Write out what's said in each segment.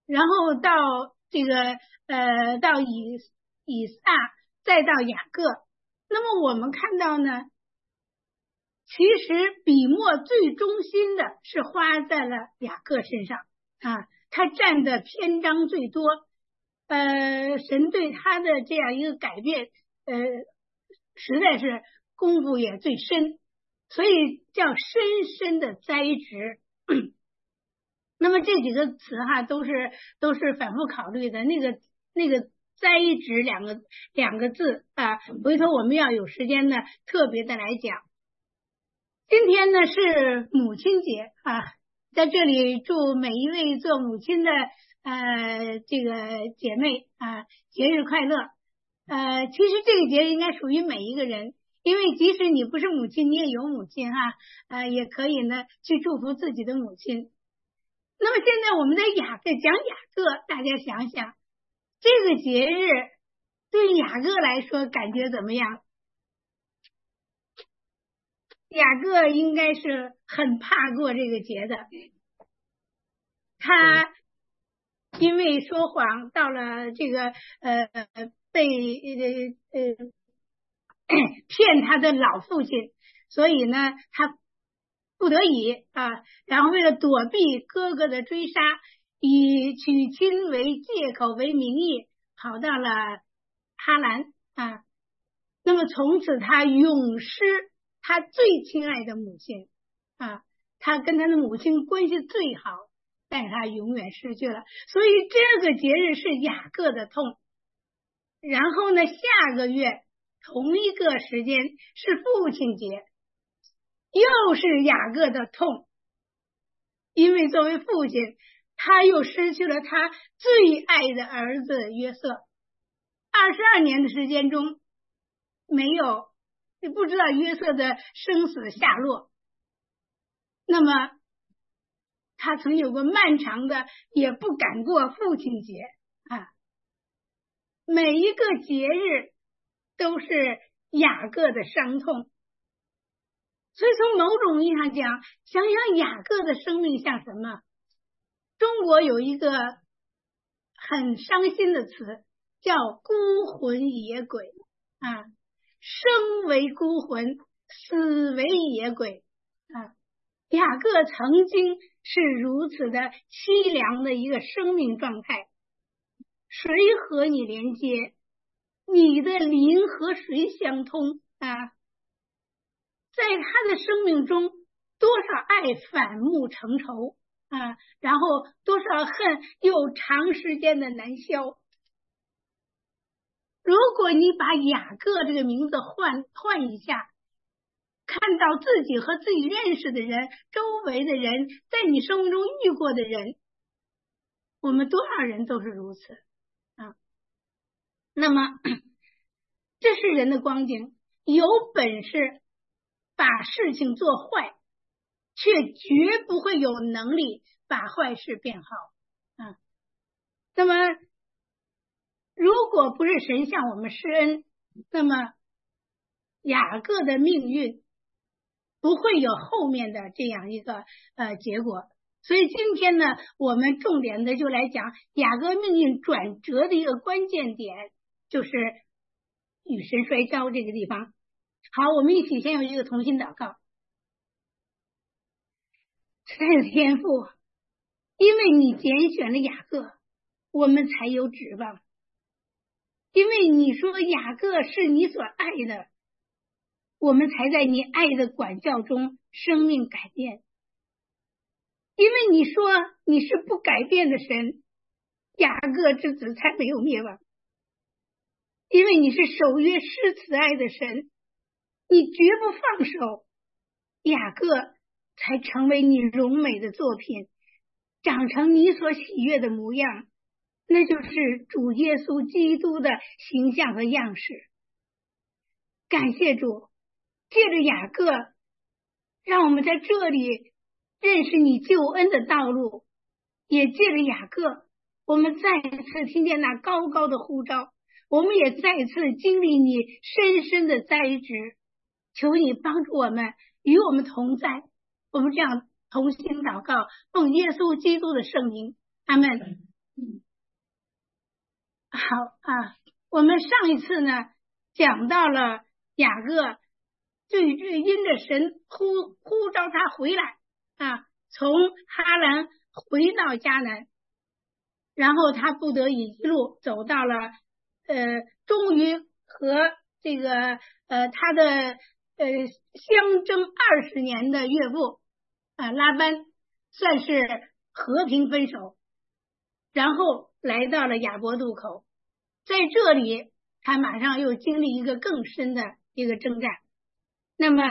然后到这个到以撒，再到雅各。那么我们看到呢，其实笔墨最中心的是花在了雅各身上啊，他占的篇章最多，神对他的这样一个改变，实在是功夫也最深，所以叫深深的栽植。那么这几个词哈，都是反复考虑的。那个栽植两个字啊，回头我们要有时间呢，特别的来讲。今天呢是母亲节啊，在这里祝每一位做母亲的这个姐妹啊，节日快乐。其实这个节日应该属于每一个人，因为即使你不是母亲，你也有母亲哈，也可以呢去祝福自己的母亲。那么现在我们在讲雅各，大家想想这个节日对雅各来说感觉怎么样？雅各应该是很怕过这个节的，他因为说谎到了这个被骗他的老父亲，所以呢他不得已啊，然后为了躲避哥哥的追杀，以娶亲为借口为名义跑到了哈兰啊。那么从此他永失他最亲爱的母亲啊，他跟他的母亲关系最好，但是他永远失去了，所以这个节日是雅各的痛。然后呢，下个月同一个时间是父亲节，又是雅各的痛，因为作为父亲，他又失去了他最爱的儿子约瑟。22年的时间中，不知道约瑟的生死下落。那么他曾有过漫长的也不敢过父亲节啊。每一个节日都是雅各的伤痛，所以从某种意义上讲，想想雅各的生命像什么？中国有一个很伤心的词叫孤魂野鬼啊，生为孤魂，死为野鬼啊。雅各曾经是如此的凄凉的一个生命状态，谁和你连接？你的灵和谁相通啊？在他的生命中，多少爱反目成仇啊，然后多少恨又长时间的难消。如果你把雅各这个名字换一下，看到自己和自己认识的人、周围的人，在你生命中遇过的人，我们多少人都是如此啊。那么这是人的光景，有本事把事情做坏，却绝不会有能力把坏事变好啊。那么如果不是神向我们施恩，那么雅各的命运不会有后面的这样一个结果。所以今天呢，我们重点的就来讲雅各命运转折的一个关键点，就是与神摔跤这个地方。好，我们一起先有一个同心祷告。亲爱的天父，因为你拣选了雅各，我们才有指望。因为你说雅各是你所爱的，我们才在你爱的管教中生命改变。因为你说你是不改变的神，雅各之子才没有灭亡。因为你是守约施慈爱的神，你绝不放手，雅各才成为你荣美的作品，长成你所喜悦的模样，那就是主耶稣基督的形象和样式。感谢主，借着雅各，让我们在这里认识你救恩的道路，也借着雅各，我们再次听见那高高的呼召，我们也再次经历你深深的栽植。求你帮助我们，与我们同在。我们这样同心祷告，奉耶稣基督的圣名，阿们。 好啊，我们上一次呢讲到了雅各因着神呼召他回来啊，从哈兰回到迦南，然后他不得已一路走到了终于和这个他的相争20年的岳父拉班算是和平分手，然后来到了雅博渡口，在这里他马上又经历一个更深的一个征战。那么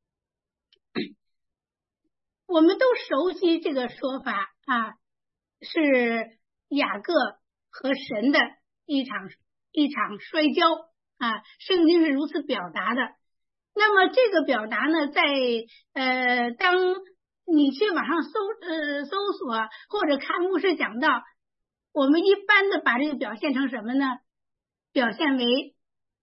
我们都熟悉这个说法啊，是雅各和神的一场摔跤啊，圣经是如此表达的。那么这个表达呢，在当你去网上搜索或者看牧师讲道，我们一般的把这个表现成什么呢？表现为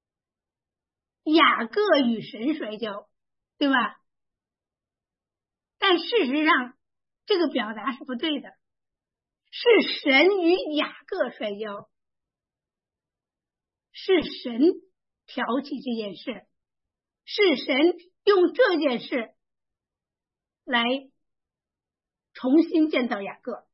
雅各与神摔跤，对吧？但事实上这个表达是不对的，是神与雅各摔跤，是神挑起这件事，是神用这件事来重新建造雅各。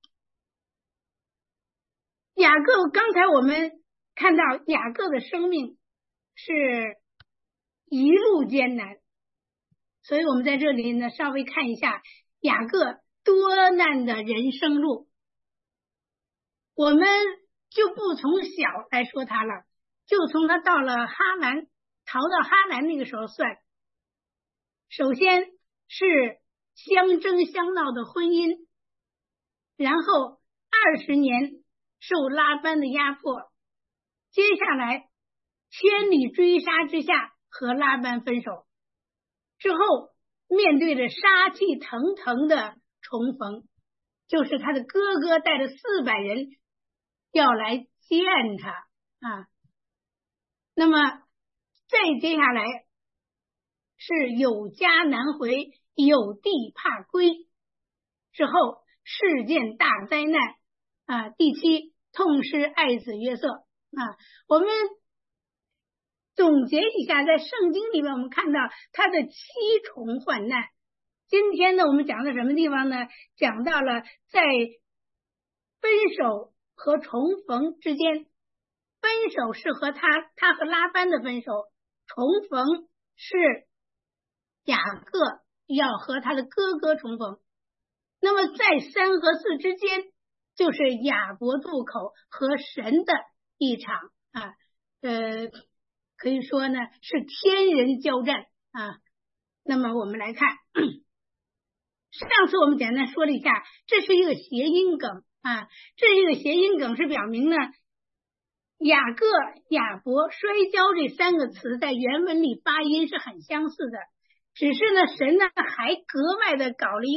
雅各刚才我们看到雅各的生命是一路艰难，所以我们在这里呢稍微看一下雅各多难的人生路。我们就不从小来说他了，就从他到了哈兰，逃到哈兰那个时候算。首先是相争相闹的婚姻，然后20年受拉班的压迫，接下来千里追杀之下和拉班分手，之后面对着杀气腾腾的重逢，就是他的哥哥带着400人要来见他啊。那么再接下来是有家难回，有地怕归，之后事件大灾难啊。第7，痛失爱子约瑟啊。我们总结一下，在圣经里面我们看到他的7重患难。今天呢我们讲到什么地方呢？讲到了在分手和重逢之间，分手是和他和拉班的分手，重逢是雅各要和他的哥哥重逢。那么在3和4之间，就是雅博渡口和神的一场啊，可以说呢是天人交战啊。那么我们来看，上次我们简单说了一下，这是一个谐音梗啊，这是一个谐音梗，是表明呢雅各、雅博、摔跤这3个词在原文里发音是很相似的，只是呢神呢还格外的搞了一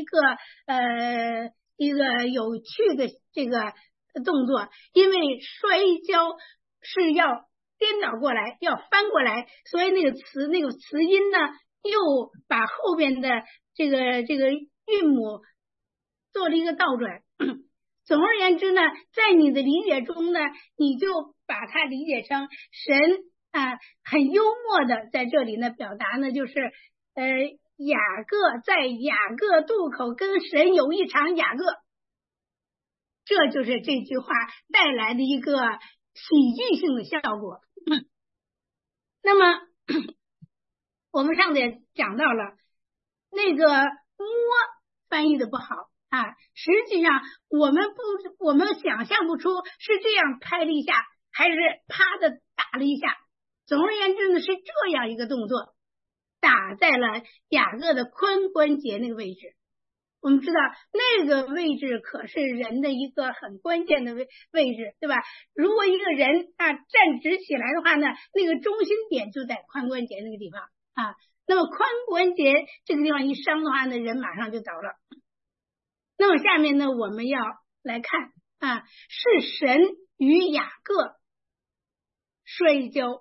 个有趣的这个动作，因为摔跤是要颠倒过来，要翻过来，所以那个词音呢又把后边的这个韵母做了一个倒转。总而言之呢，在你的理解中呢，你就把它理解成神很幽默的在这里呢表达呢，就是雅各在雅各渡口跟神有一场雅各，这就是这句话带来的一个喜剧性的效果。那么我们上次也讲到了那个摸翻译的不好啊，实际上我们想象不出是这样拍了一下还是啪的打了一下，总而言之呢是这样一个动作，打在了雅各的髋关节那个位置。我们知道那个位置可是人的一个很关键的位置，对吧？如果一个人站直起来的话呢，那个中心点就在髋关节那个地方啊。那么髋关节这个地方一伤的话呢，人马上就倒了。那么下面呢，我们要来看是神与雅各摔跤。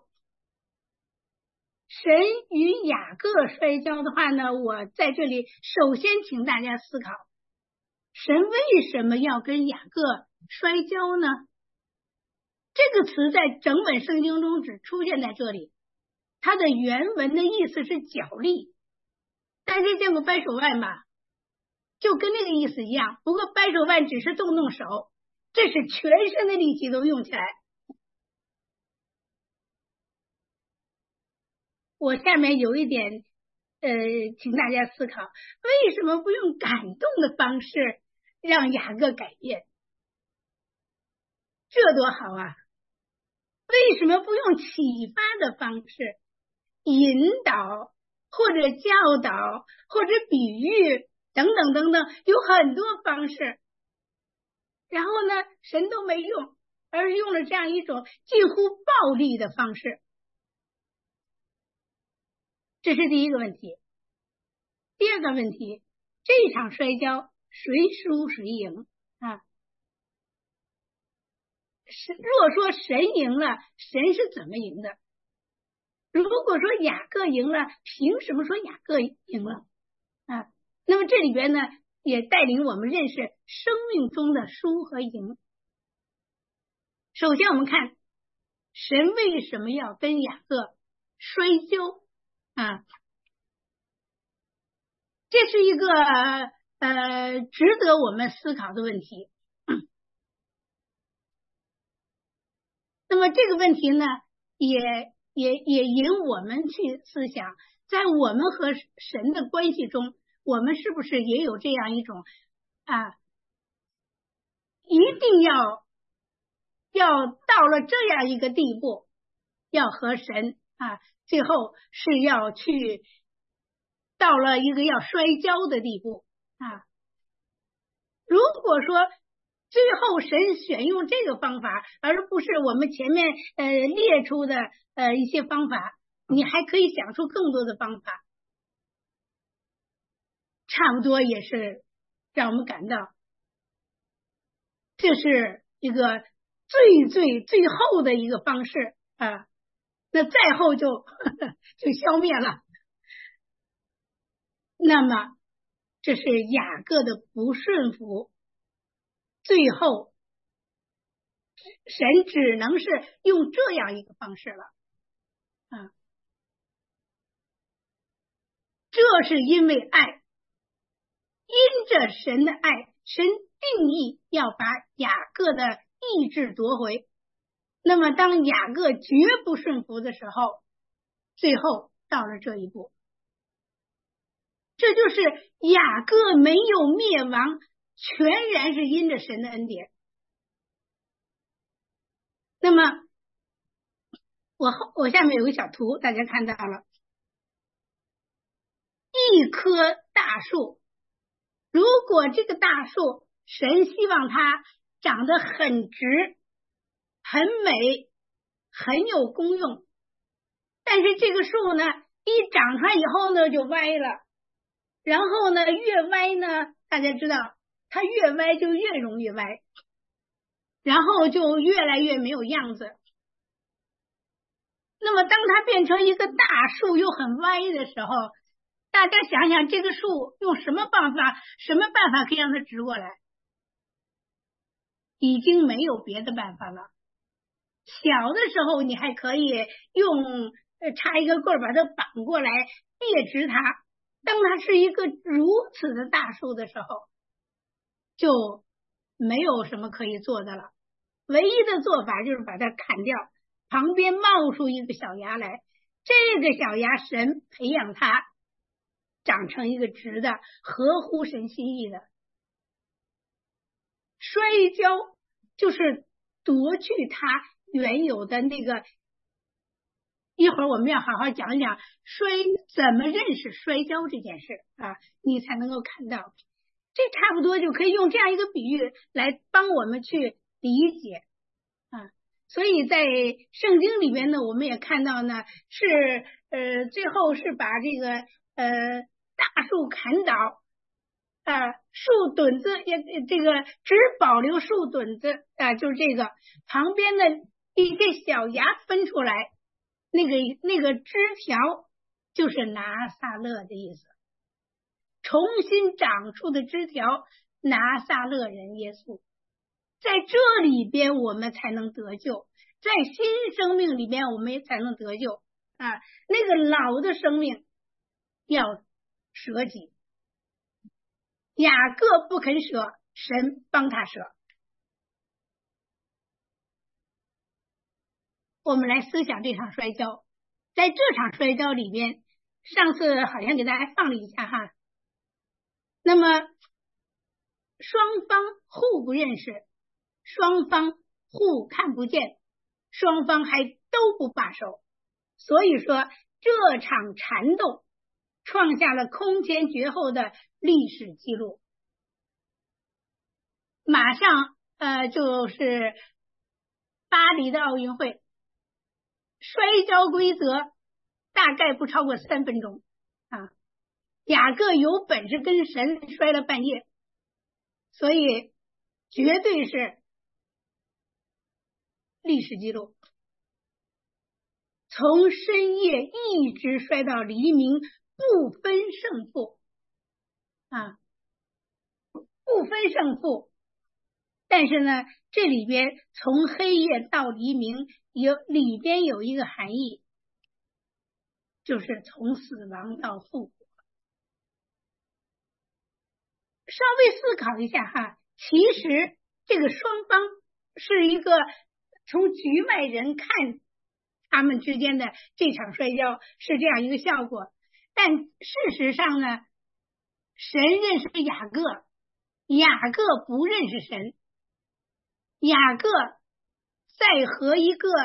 神与雅各摔跤的话呢，我在这里首先请大家思考，神为什么要跟雅各摔跤呢？这个词在整本圣经中只出现在这里，它的原文的意思是角力。大家见过掰手腕吧？就跟那个意思一样，不过掰手腕只是动动手，这是全身的力气都用起来。我下面有一点请大家思考，为什么不用感动的方式让雅各改变？这多好啊！为什么不用启发的方式引导或者教导或者比喻等等等等，有很多方式，然后呢神都没用，而是用了这样一种近乎暴力的方式。这是第一个问题。第二个问题，这场摔跤谁输谁赢啊？若说神赢了，神是怎么赢的？如果说雅各赢了，凭什么说雅各赢了啊？那么这里边呢，也带领我们认识生命中的输和赢。首先我们看神为什么要跟雅各摔跤啊？这是一个值得我们思考的问题。那么这个问题呢，也引我们去思想，在我们和神的关系中，我们是不是也有这样一种一定要到了这样一个地步，要和神最后是要去到了一个要摔跤的地步如果说最后神选用这个方法，而不是我们前面列出的一些方法，你还可以想出更多的方法，差不多也是让我们感到这是一个最后的一个方式那再后就消灭了。那么这是雅各的不顺服，最后神只能是用这样一个方式了这是因为爱，因着神的爱，神定义要把雅各的意志夺回。那么当雅各绝不顺服的时候，最后到了这一步，这就是雅各没有灭亡，全然是因着神的恩典。那么我下面有个小图，大家看到了，一棵大树，如果这个大树神希望它长得很直很美很有功用，但是这个树呢一长出来以后呢就歪了，然后呢越歪呢大家知道它越歪就越容易歪，然后就越来越没有样子。那么当它变成一个大树又很歪的时候，大家想想这个树用什么办法可以让它直过来？已经没有别的办法了。小的时候你还可以用插一个棍把它绑过来别直它，当它是一个如此的大树的时候，就没有什么可以做的了。唯一的做法就是把它砍掉，旁边冒出一个小芽来，这个小芽神培养它长成一个直的，合乎神心意的。摔跤就是夺去它原有的那个，一会儿我们要好好讲一讲怎么认识摔跤这件事你才能够看到。这差不多就可以用这样一个比喻来帮我们去理解所以在圣经里面呢，我们也看到呢是最后是把这个大树砍倒树墩子也这个只保留树墩子就是这个旁边的一些小芽分出来，那个枝条就是拿撒勒的意思，重新长出的枝条，拿撒勒人耶稣。 在这里边我们才能得救，在新生命里边我们也才能得救啊！那个老的生命要舍己，雅各不肯舍，神帮他舍。我们来思想这场摔跤，在这场摔跤里边，上次好像给大家放了一下哈。那么双方互不认识，双方互看不见，双方还都不罢手，所以说这场缠斗创下了空前绝后的历史记录。马上就是巴黎的奥运会，摔跤规则大概不超过3分钟啊。雅各有本事跟神摔了半夜，所以绝对是历史记录。从深夜一直摔到黎明，不分胜负啊，不分胜负。但是呢，这里边从黑夜到黎明里边有一个含义，就是从死亡到复活。稍微思考一下哈，其实这个双方是一个从局外人看他们之间的这场摔跤是这样一个效果，但事实上呢，神认识雅各，雅各不认识神。雅各再和一个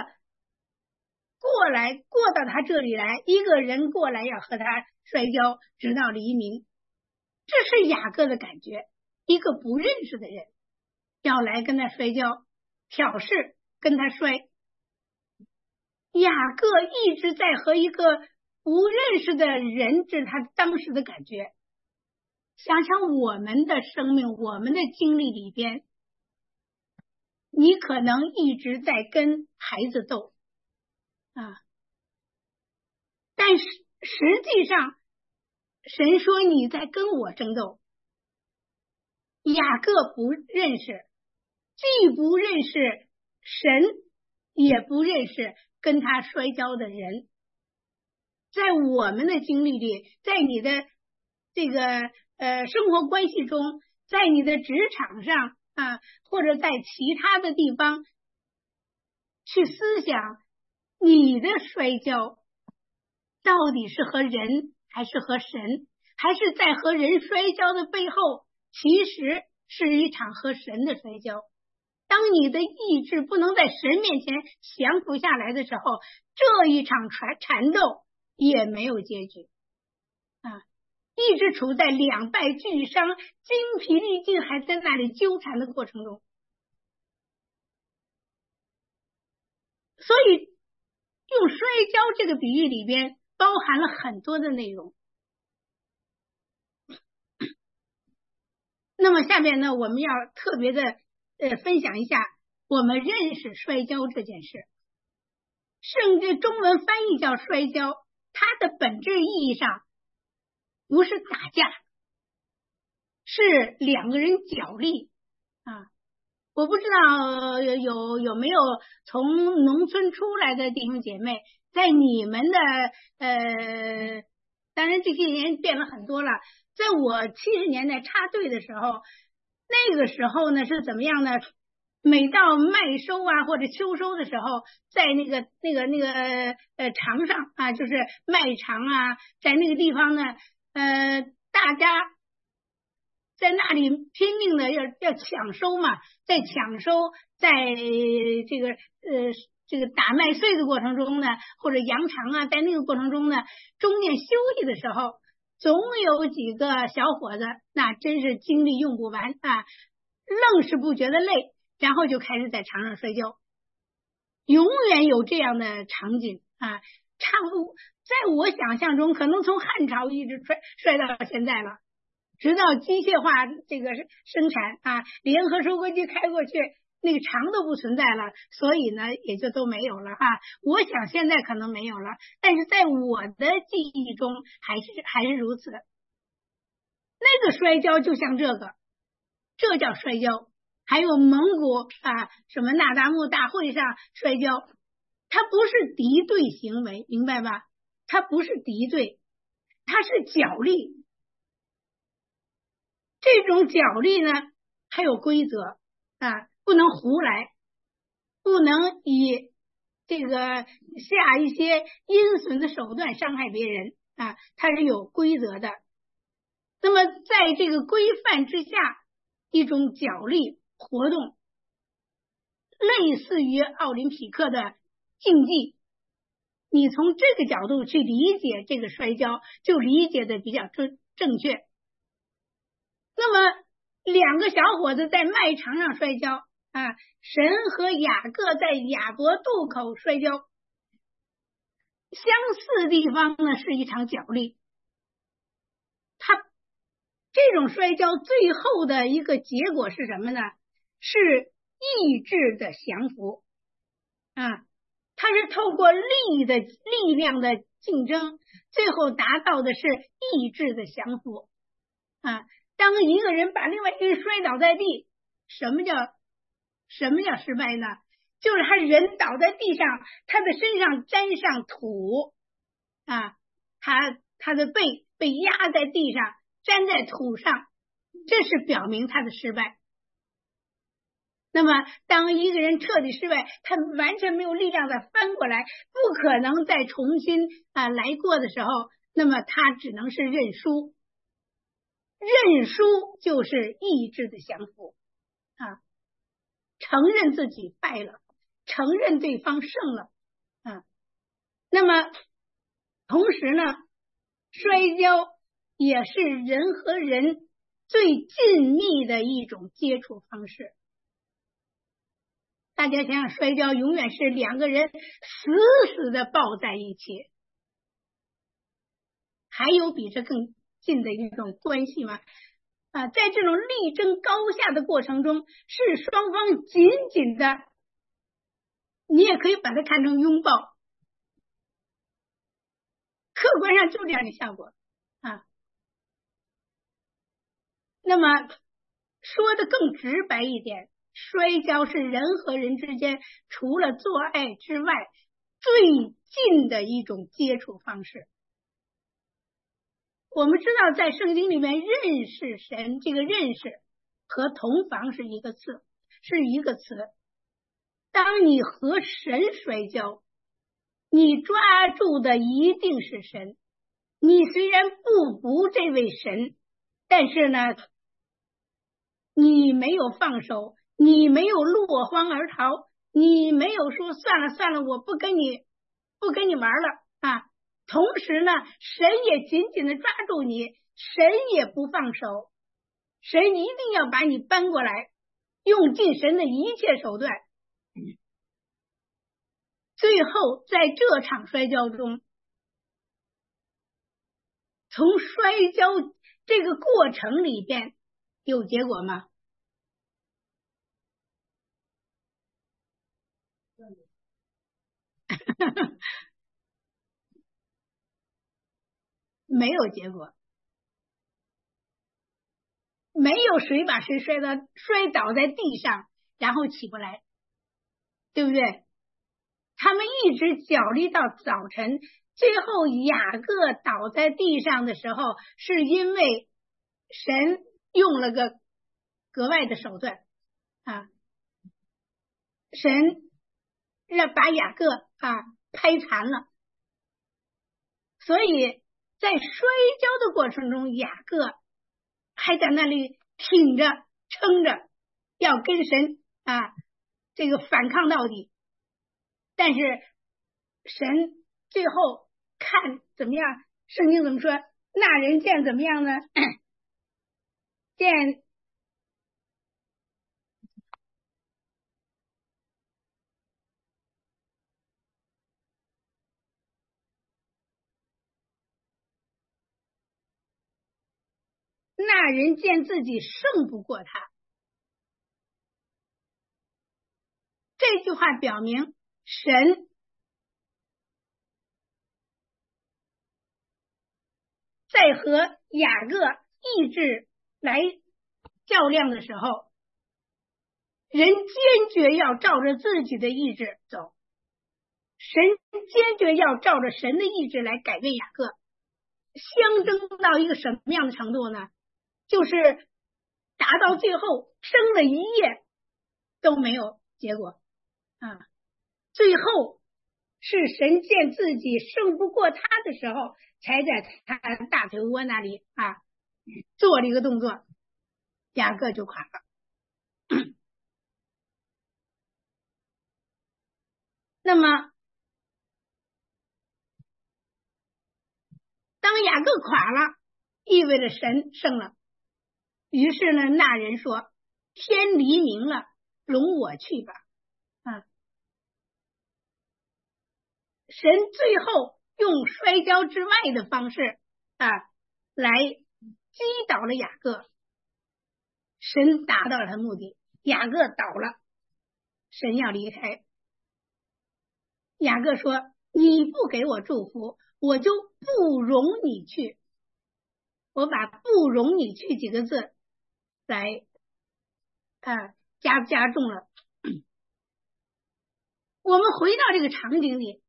过到他这里来，一个人过来要和他摔跤直到黎明，这是雅各的感觉。一个不认识的人要来跟他摔跤，挑事跟他摔。雅各一直在和一个不认识的人，这是他当时的感觉。想想我们的生命，我们的经历里边，你可能一直在跟孩子斗啊，但是实际上神说你在跟我争斗。雅各不认识，既不认识神，也不认识跟他摔跤的人。在我们的经历里，在你的这个生活关系中，在你的职场上啊，或者在其他的地方去思想你的摔跤到底是和人还是和神，还是在和人摔跤的背后其实是一场和神的摔跤。当你的意志不能在神面前降服下来的时候，这一场缠斗也没有结局啊，一直处在两败俱伤、精疲力尽，还在那里纠缠的过程中。所以用摔跤这个比喻里边包含了很多的内容。那么下面呢，我们要特别的分享一下我们认识摔跤这件事。甚至中文翻译叫摔跤，它的本质意义上不是打架，是两个人角力啊。我不知道有没有从农村出来的弟兄姐妹，在你们的当然这些年变了很多了。在我70年代插队的时候，那个时候呢是怎么样呢？每到麦收啊或者秋收的时候，在那个场上啊，就是麦场啊，在那个地方呢，大家在那里拼命的要抢收嘛，在抢收，在这个打麦穗的过程中呢，或者扬场啊，在那个过程中呢，中间休息的时候，总有几个小伙子，那真是精力用不完啊，愣是不觉得累，然后就开始在场上摔跤，永远有这样的场景啊。在我想象中，可能从汉朝一直摔到现在了，直到机械化这个生产啊，联合收割机开过去，那个场都不存在了，所以呢也就都没有了哈。我想现在可能没有了，但是在我的记忆中还是如此。那个摔跤就像这个，这叫摔跤。 还有蒙古什么那达慕大会上摔跤，它不是敌对行为，明白吧？它不是敌对，它是角力。这种角力呢，还有规则不能胡来，不能以这个下一些阴损的手段伤害别人它是有规则的。那么在这个规范之下，一种角力活动，类似于奥林匹克的竞技，你从这个角度去理解这个摔跤，就理解的比较正确。那么两个小伙子在麦场上摔跤神和雅各在雅博渡口摔跤，相似地方呢是一场角力。他这种摔跤最后的一个结果是什么呢？是意志的降服它是透过力量的竞争，最后达到的是意志的降服当一个人把另外一个人摔倒在地，什么叫失败呢？就是他人倒在地上，他的身上沾上土他的背被压在地上，粘在土上，这是表明他的失败。那么当一个人彻底失败，他完全没有力量再翻过来，不可能再重新来过的时候，那么他只能是认输。认输就是意志的降服承认自己败了，承认对方胜了那么同时呢，摔跤也是人和人最紧密的一种接触方式。大家想想，摔跤永远是两个人死死的抱在一起，还有比这更近的一种关系吗？在这种力争高下的过程中，是双方紧紧的，你也可以把它看成拥抱，客观上就这样的效果那么说的更直白一点，摔跤是人和人之间除了做爱之外最近的一种接触方式。我们知道在圣经里面认识神，这个认识和同房是一个词。当你和神摔跤，你抓住的一定是神。你虽然不服这位神，但是呢，你没有放手，你没有落荒而逃，你没有说算了，我不跟你玩了同时呢，神也紧紧的抓住你，神也不放手，神一定要把你搬过来，用尽神的一切手段。最后在这场摔跤中，从摔跤这个过程里边有结果吗？没有结果，没有谁把谁摔倒在地上然后起不来，对不对？他们一直角力到早晨，最后雅各倒在地上的时候，是因为神用了个格外的手段神把雅各拍残了。所以在摔跤的过程中，雅各还在那里挺着撑着，要跟神这个反抗到底。但是神最后看怎么样？圣经怎么说？那人见怎么样呢？见那人见自己胜不过他。这句话表明神在和雅各意志来较量的时候， 人坚决要照着自己的意志走，神坚决要照着神的意志来改变雅各，相争到一个什么样的程度呢？就是达到最后争了一夜都没有结果啊！最后是神见自己胜不过他的时候，才在他大腿窝那里做了一个动作，雅各就垮了。那么当雅各垮了，意味着神胜了。于是呢，那人说：天黎明了，容我去吧。神最后用摔跤之外的方式来击倒了雅各，神达到了他的目的，雅各倒了，神要离开。雅各说：你不给我祝福，我就不容你去。我把不容你去几个字来加重了。我们回到这个场景里，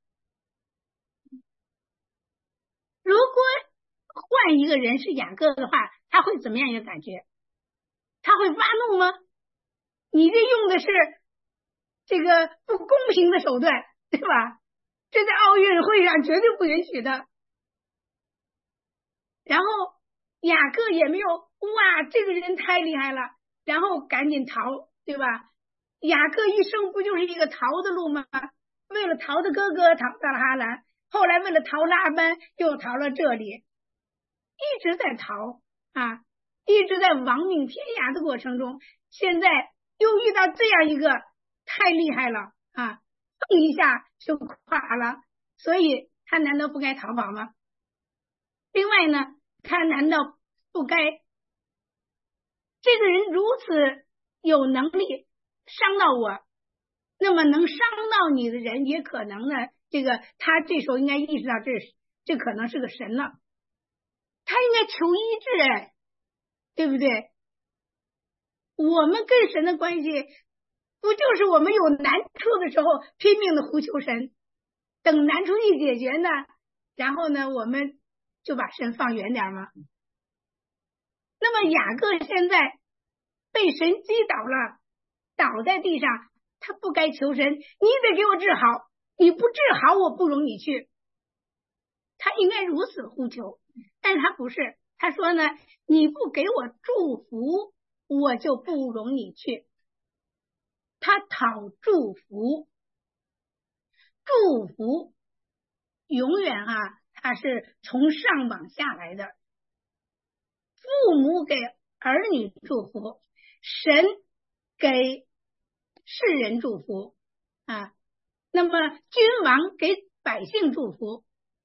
如果换一个人是雅各的话，他会怎么样一个感觉？他会发怒吗？你这用的是这个不公平的手段，对吧？这在奥运会上绝对不允许的。然后雅各也没有哇，这个人太厉害了，然后赶紧逃，对吧？雅各一生不就是一个逃的路吗？为了逃的哥哥逃到了哈兰，后来为了逃拉班又逃了这里，一直在逃一直在亡命天涯的过程中，现在又遇到这样一个太厉害了蹦一下就垮了，所以他难道不该逃跑吗？另外呢，他难道不该，这个人如此有能力伤到我，那么能伤到你的人也可能呢，这个他这时候应该意识到这可能是个神了，他应该求医治对不对？我们跟神的关系不就是我们有难处的时候拼命的呼求神，等难处一解决呢，然后呢我们就把神放远点吗？那么雅各现在被神击倒了，倒在地上，他不该求神，你得给我治好，你不治好我不容你去。他应该如此呼求，但是他不是，他说呢，你不给我祝福，我就不容你去。他讨祝福，祝福永远他是从上往下来的。父母给儿女祝福，神给世人祝福那么君王给百姓祝福。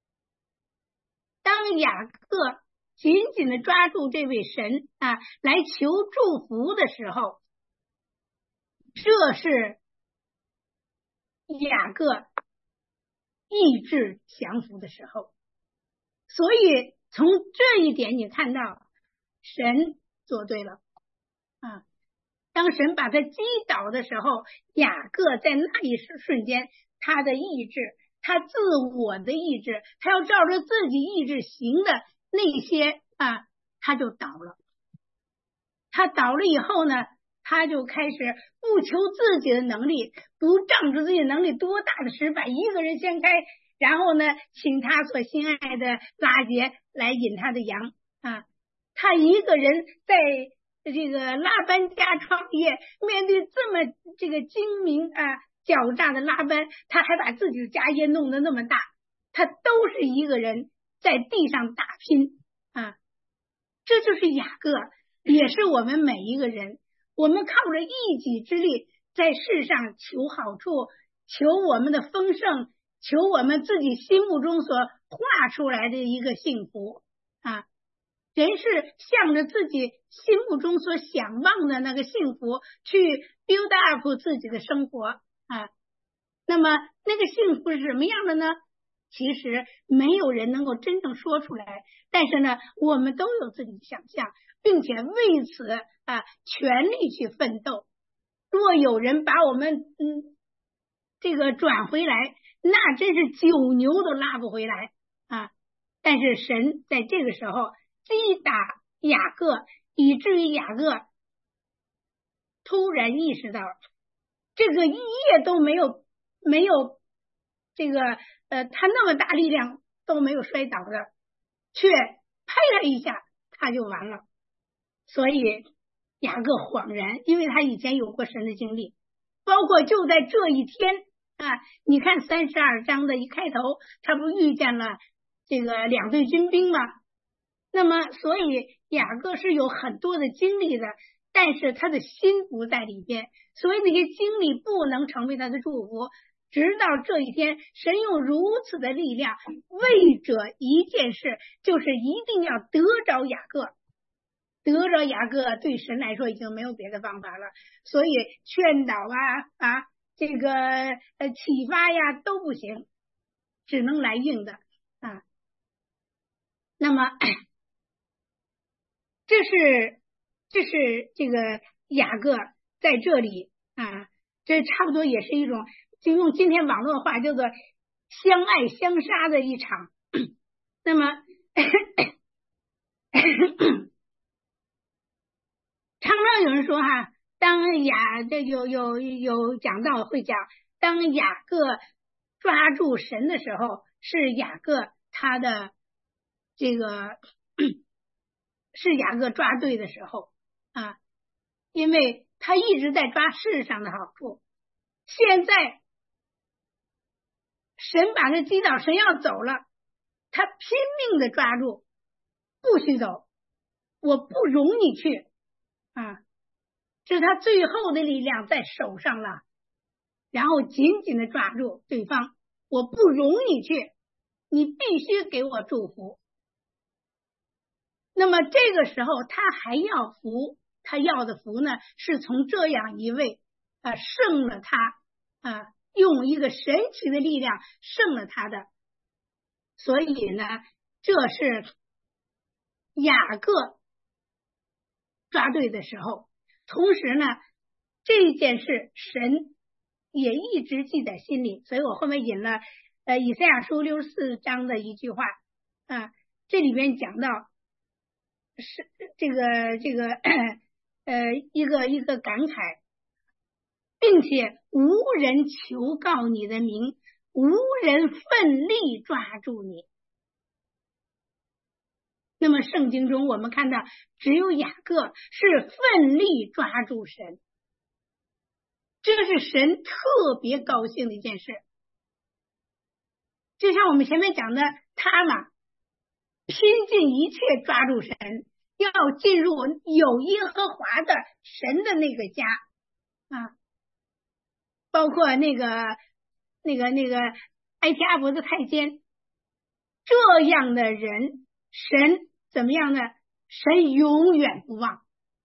当雅各紧紧的抓住这位神来求祝福的时候，这是雅各意志降服的时候。所以从这一点你看到神做对了当神把他击倒的时候，雅各在那一瞬间，他的意志，他自我的意志，他要照着自己意志行的那些他就倒了。他倒了以后呢，他就开始不求自己的能力，不仗着自己的能力多大的石板，一个人先开，然后呢请他所心爱的拉结来引他的羊他一个人在这个拉班家创业，面对这么这个精明狡诈的拉班，他还把自己的家业弄得那么大，他都是一个人在地上打拼这就是雅各，也是我们每一个人，我们靠着一己之力在世上求好处，求我们的丰盛，求我们自己心目中所画出来的一个幸福人是向着自己心目中所想望的那个幸福去 build up 自己的生活那么那个幸福是什么样的呢？其实没有人能够真正说出来，但是呢我们都有自己的想象，并且为此全力去奋斗。 若有人把我们这个转回来，那真是9牛都拉不回来啊！但是神在这个时候击打雅各，以至于雅各突然意识到这个一夜都没有这个他那么大力量都没有摔倒的，却拍了一下他就完了。所以雅各恍然，因为他以前有过神的经历，包括就在这一天啊，你看32章的一开头，他不遇见了这个2队军兵吗？那么所以雅各是有很多的经历的，但是他的心不在里边，所以那些经历不能成为他的祝福。直到这一天，神用如此的力量为着一件事，就是一定要得着雅各。得着雅各对神来说已经没有别的方法了，所以劝导这个启发呀都不行，只能来硬的啊。那么这是这个雅各在这里啊，这差不多也是一种，就用今天网络话叫做相爱相杀的一场。那么常常有人说当这有讲到会讲，当雅各抓住神的时候，是雅各他的这个是雅各抓对的时候啊，因为他一直在抓世上的好处。现在神把他击倒，神要走了，他拼命的抓住，不许走，我不容你去啊！这是他最后的力量在手上了，然后紧紧的抓住对方，我不容你去，你必须给我祝福。那么这个时候他还要福，他要的福呢，是从这样一位胜了他用一个神奇的力量胜了他的。所以呢，这是雅各抓对的时候。同时呢，这件事神也一直记在心里，所以我后面引了以赛亚书64章的一句话这里面讲到是这个一个感慨，并且无人求告你的名，无人奋力抓住你。那么圣经中我们看到只有雅各是奋力抓住神，这是神特别高兴的一件事。就像我们前面讲的，他嘛拼尽一切抓住神，要进入有耶和华的神的那个家包括那个埃提阿伯的太监，这样的人神怎么样呢？神永远不忘。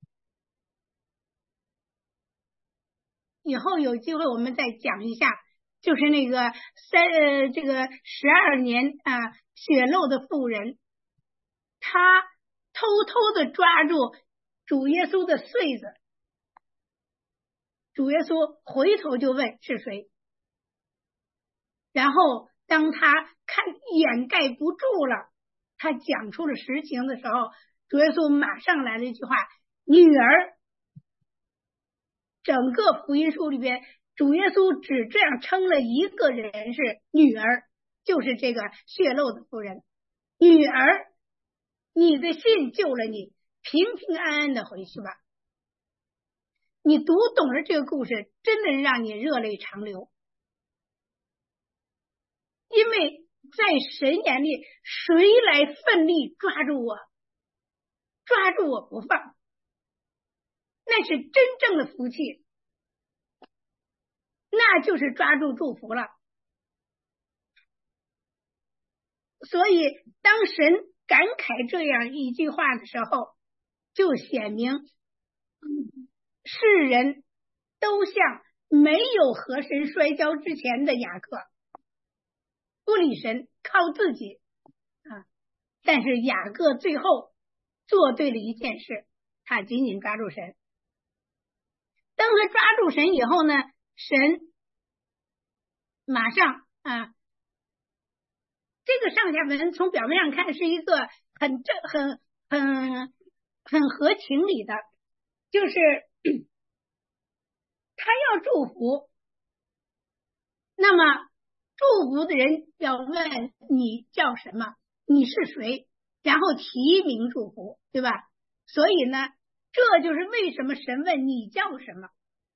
以后有机会我们再讲一下，就是那个这个12年血漏的妇人，他偷偷的抓住主耶稣的穗子，主耶稣回头就问是谁，然后当他看掩盖不住了，他讲出了实情的时候，主耶稣马上来了一句话，女儿。整个福音书里边，主耶稣只这样称了一个人是女儿，就是这个血漏的妇人。女儿，你的信救了你，平平安安的回去吧。你读懂了这个故事，真的让你热泪长流，因为在神眼里，谁来奋力抓住我，抓住我不放，那是真正的福气，那就是抓住祝福了。所以当神感慨这样一句话的时候，就显明世人都像没有和神摔跤之前的雅各，不理神，靠自己但是雅各最后做对了一件事，他紧紧抓住神。 当他抓住神以后呢，神马上这个上下文从表面上看是一个很合情理的，就是他要祝福，那么祝福的人要问你叫什么，你是谁，然后提名祝福，对吧？所以呢，这就是为什么神问你叫什么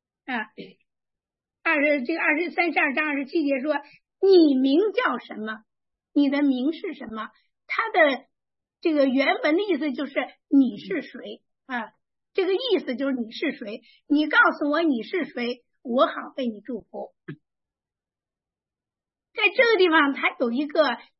32章27节说你名叫什么，你的名是什么，它的这个原文的意思就是你是谁这个意思就是你是谁，你告诉我你是谁，我好为你祝福。在这个地方它有一个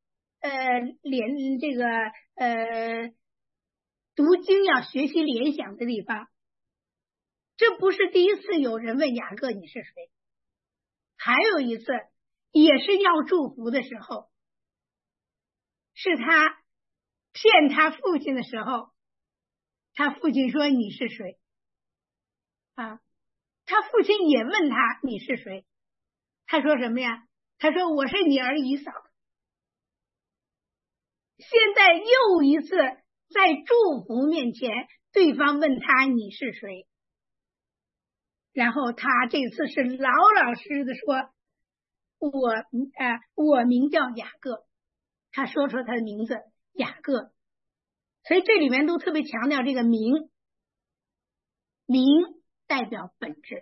读经要学习联想的地方。这不是第一次有人问雅各你是谁，还有一次也是要祝福的时候，是他骗他父亲的时候，他父亲说你是谁他父亲也问他你是谁，他说什么呀？他说我是你儿以扫。现在又一次在祝福面前，对方问他你是谁，然后他这次是老实的说我名叫雅各，他说出他的名字雅各。所以这里面都特别强调这个名代表本质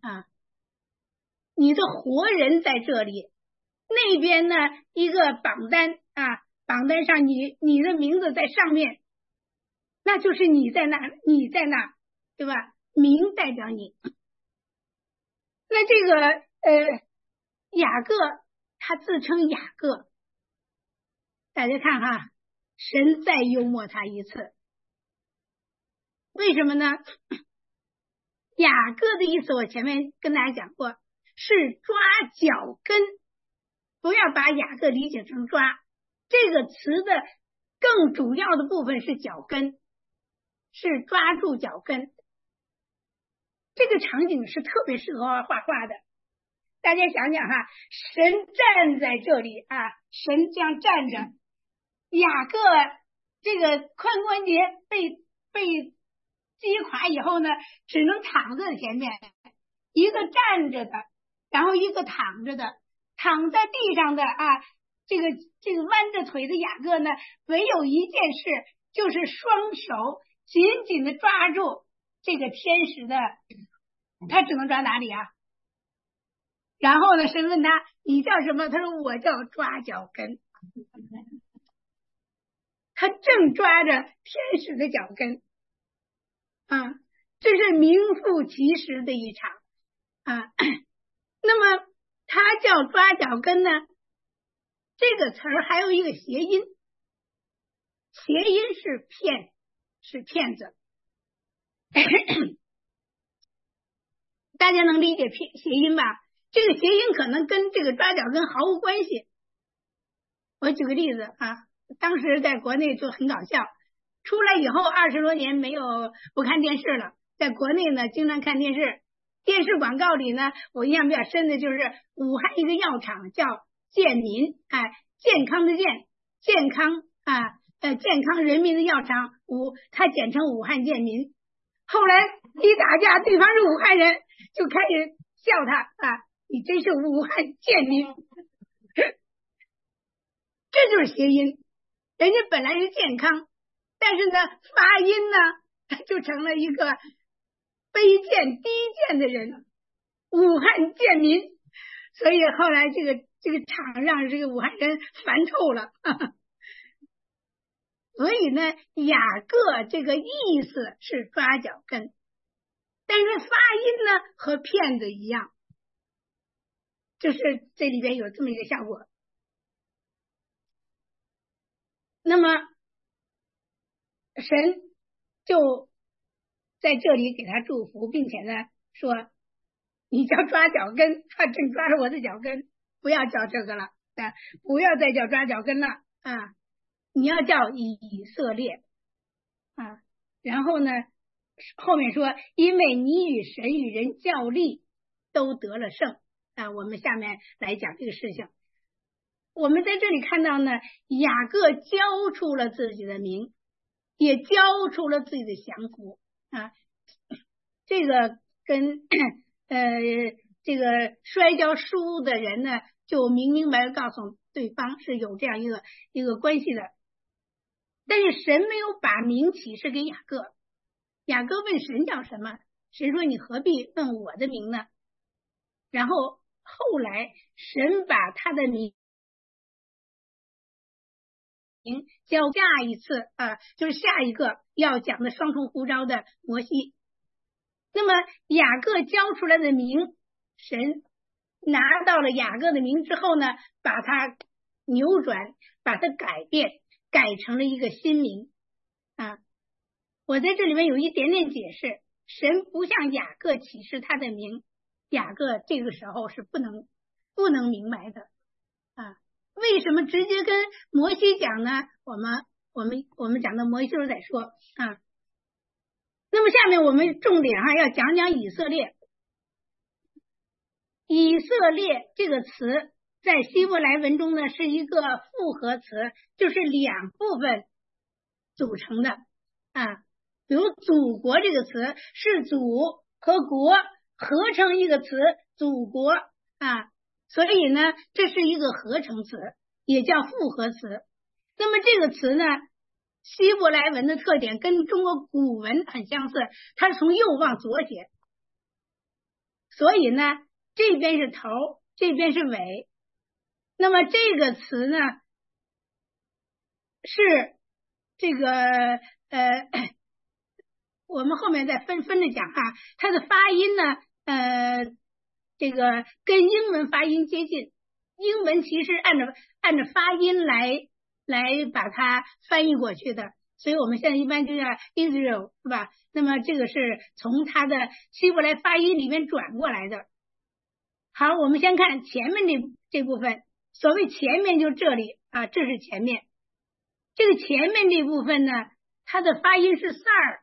你的活人在这里，那边呢一个榜单榜单上你的名字在上面，那就是你在那，对吧？名代表你。那这个雅各他自称雅各，大家看神再幽默他一次，为什么呢？雅各的意思我前面跟大家讲过，是抓脚跟，不要把雅各理解成抓，这个词的更主要的部分是脚跟，是抓住脚跟。这个场景是特别适合画画的，大家想想神站在这里神这样站着，雅各这个髋关节被击垮以后呢，只能躺在前面，一个站着的，然后一个躺着的，躺在地上的这个弯着腿的雅各呢，唯有一件事，就是双手紧紧的抓住这个天使的，他只能抓哪里然后呢，神问他你叫什么，他说我叫抓脚跟，他正抓着天使的脚跟这是名副其实的一场那么他叫抓脚跟呢，这个词儿还有一个谐音，谐音是骗子大家能理解谐音吧？这个谐音可能跟这个抓脚跟毫无关系。我举个例子当时在国内就很搞笑，出来以后20多年不看电视了，在国内呢经常看电视，电视广告里呢，我印象比较深的就是武汉一个药厂叫健民健康的健康健康人民的药厂它简称武汉健民。后来一打架，对方是武汉人，就开始笑他你真是武汉健民这就是谐音，人家本来是健康，但是呢发音呢就成了一个卑贱低贱的人，武汉健民。所以后来这个场让这个武汉人烦透了所以呢雅各这个意思是抓脚跟，但是发音呢和骗子一样，就是这里边有这么一个效果。那么神就在这里给他祝福，并且呢说你叫抓脚跟，他正抓着我的脚跟，不要叫这个了不要再叫抓脚跟了你要叫以色列然后呢后面说，因为你与神与人较力，都得了胜啊。我们下面来讲这个事情。我们在这里看到呢，雅各交出了自己的名，也交出了自己的降服啊。这个跟这个摔跤输的人呢，就明明白白告诉对方是有这样一个关系的。但是神没有把名启示给雅各，雅各问神叫什么，神说你何必问我的名呢？然后后来神把他的名交下一次就是下一个要讲的双重呼召的摩西。那么雅各交出来的名，神拿到了雅各的名之后呢，把它扭转，把它改变，改成了一个新名啊。我在这里面有一点点解释，神不向雅各启示他的名，雅各这个时候是不能明白的啊。为什么直接跟摩西讲呢？我们讲到摩西时候再说啊。那么下面我们重点要讲讲以色列。以色列这个词在希伯来文中呢是一个复合词，就是两部分组成的啊。比如祖国这个词是祖和国合成一个词，祖国啊，所以呢这是一个合成词，也叫复合词。那么这个词呢，希伯来文的特点跟中国古文很相似，它是从右往左写，所以呢这边是头，这边是尾。那么这个词呢是这个我们后面再分着讲它的发音呢这个跟英文发音接近，英文其实按着发音来把它翻译过去的，所以我们现在一般就叫 Israel 是吧？那么这个是从它的希伯来发音里面转过来的。好，我们先看前面这部分，所谓前面就这里啊，这是前面。这个前面这部分呢，它的发音是萨尔，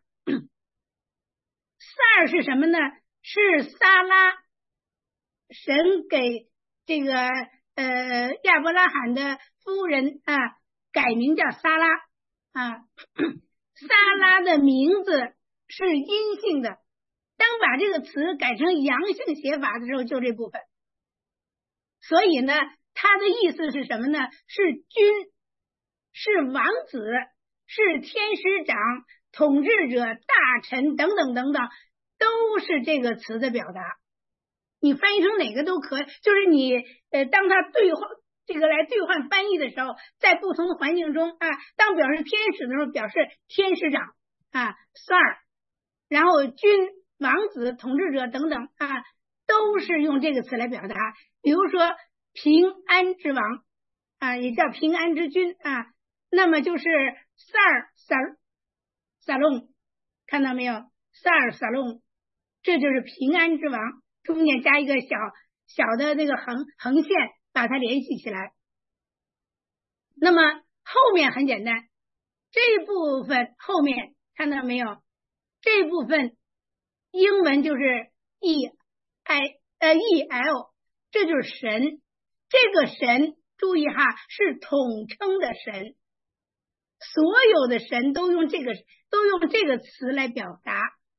萨尔是什么呢？是撒拉，神给这个亚伯拉罕的夫人改名叫撒拉啊。撒拉的名字是阴性的，当把这个词改成阳性写法的时候，就这部分。所以呢，它的意思是什么呢？是君，是王子，是天使长、统治者、大臣等等等等，都是这个词的表达。你翻译成哪个都可以，就是你当它来兑换翻译的时候，在不同的环境中当表示天使的时候，表示天使长Sir， 然后君、王子、统治者等等都是用这个词来表达。比如说平安之王也叫平安之君那么就是 Sir Salom， 看到没有？ Sir Salom， 这就是平安之王，中间加一个小的那个横线把它联系起来。那么后面很简单，这部分后面看到没有？这部分英文就是 EL， 这就是神。这个神注意是统称的神，所有的神都用这个词来表达，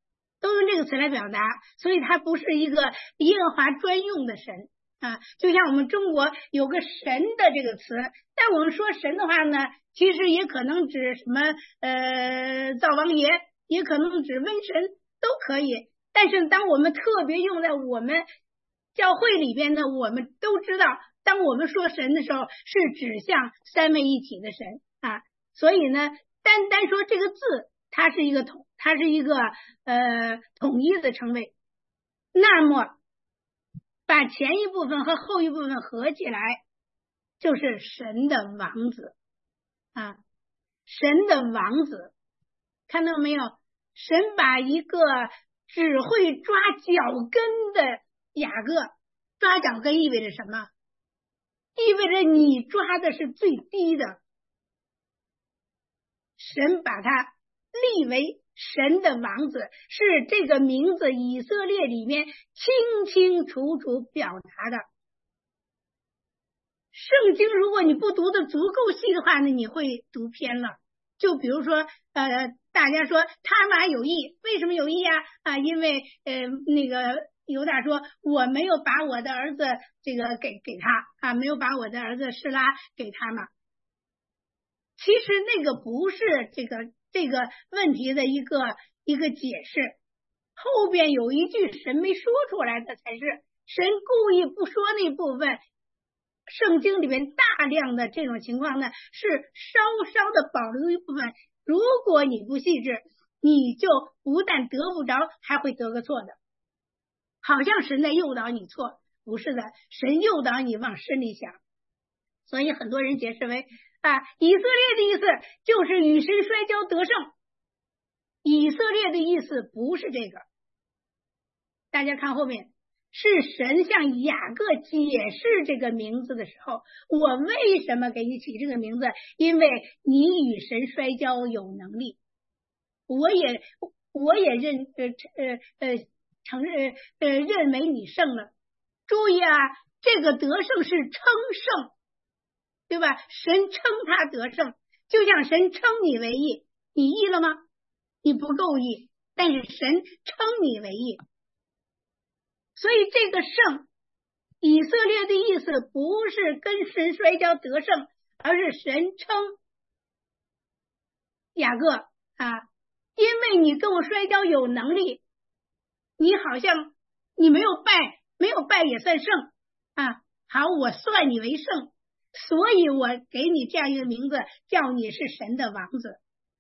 所以它不是一个耶和华专用的神就像我们中国有个神的这个词，但我们说神的话呢，其实也可能指什么灶王爷，也可能指瘟神，都可以。但是当我们特别用在我们教会里边呢，我们都知道，当我们说神的时候，是指向三位一体的神所以呢，单说这个字，它是一个统一的称谓。那么把前一部分和后一部分合起来，就是神的王子神的王子，看到没有？神把一个只会抓脚跟的雅各，抓脚跟意味着什么？意味着你抓的是最低的，神把它立为神的王子，是这个名字以色列里面清清楚楚表达的。圣经如果你不读的足够细的话呢，你会读偏了。就比如说大家说他玛有意，为什么有意啊？因为那个犹大说我没有把我的儿子这个给他没有把我的儿子示拉给他嘛。其实那个不是这个问题的一个解释，后边有一句神没说出来的才是神故意不说那部分。圣经里面大量的这种情况呢，是稍稍的保留一部分。如果你不细致，你就不但得不着，还会得个错的。好像神在诱导你错，不是的，神诱导你往深里想。所以很多人解释为以色列的意思就是与神摔跤得胜。以色列的意思不是这个。大家看后面，是神向雅各解释这个名字的时候，我为什么给你起这个名字？因为你与神摔跤有能力。我也认为你胜了。注意这个得胜是称胜，对吧？神称他得胜，就像神称你为义，你义了吗？你不够义，但是神称你为义。所以这个胜，以色列的意思不是跟神摔跤得胜，而是神称雅各因为你跟我摔跤有能力，你好像你没有败也算胜好，我算你为胜，所以我给你这样一个名字，叫你是神的王子。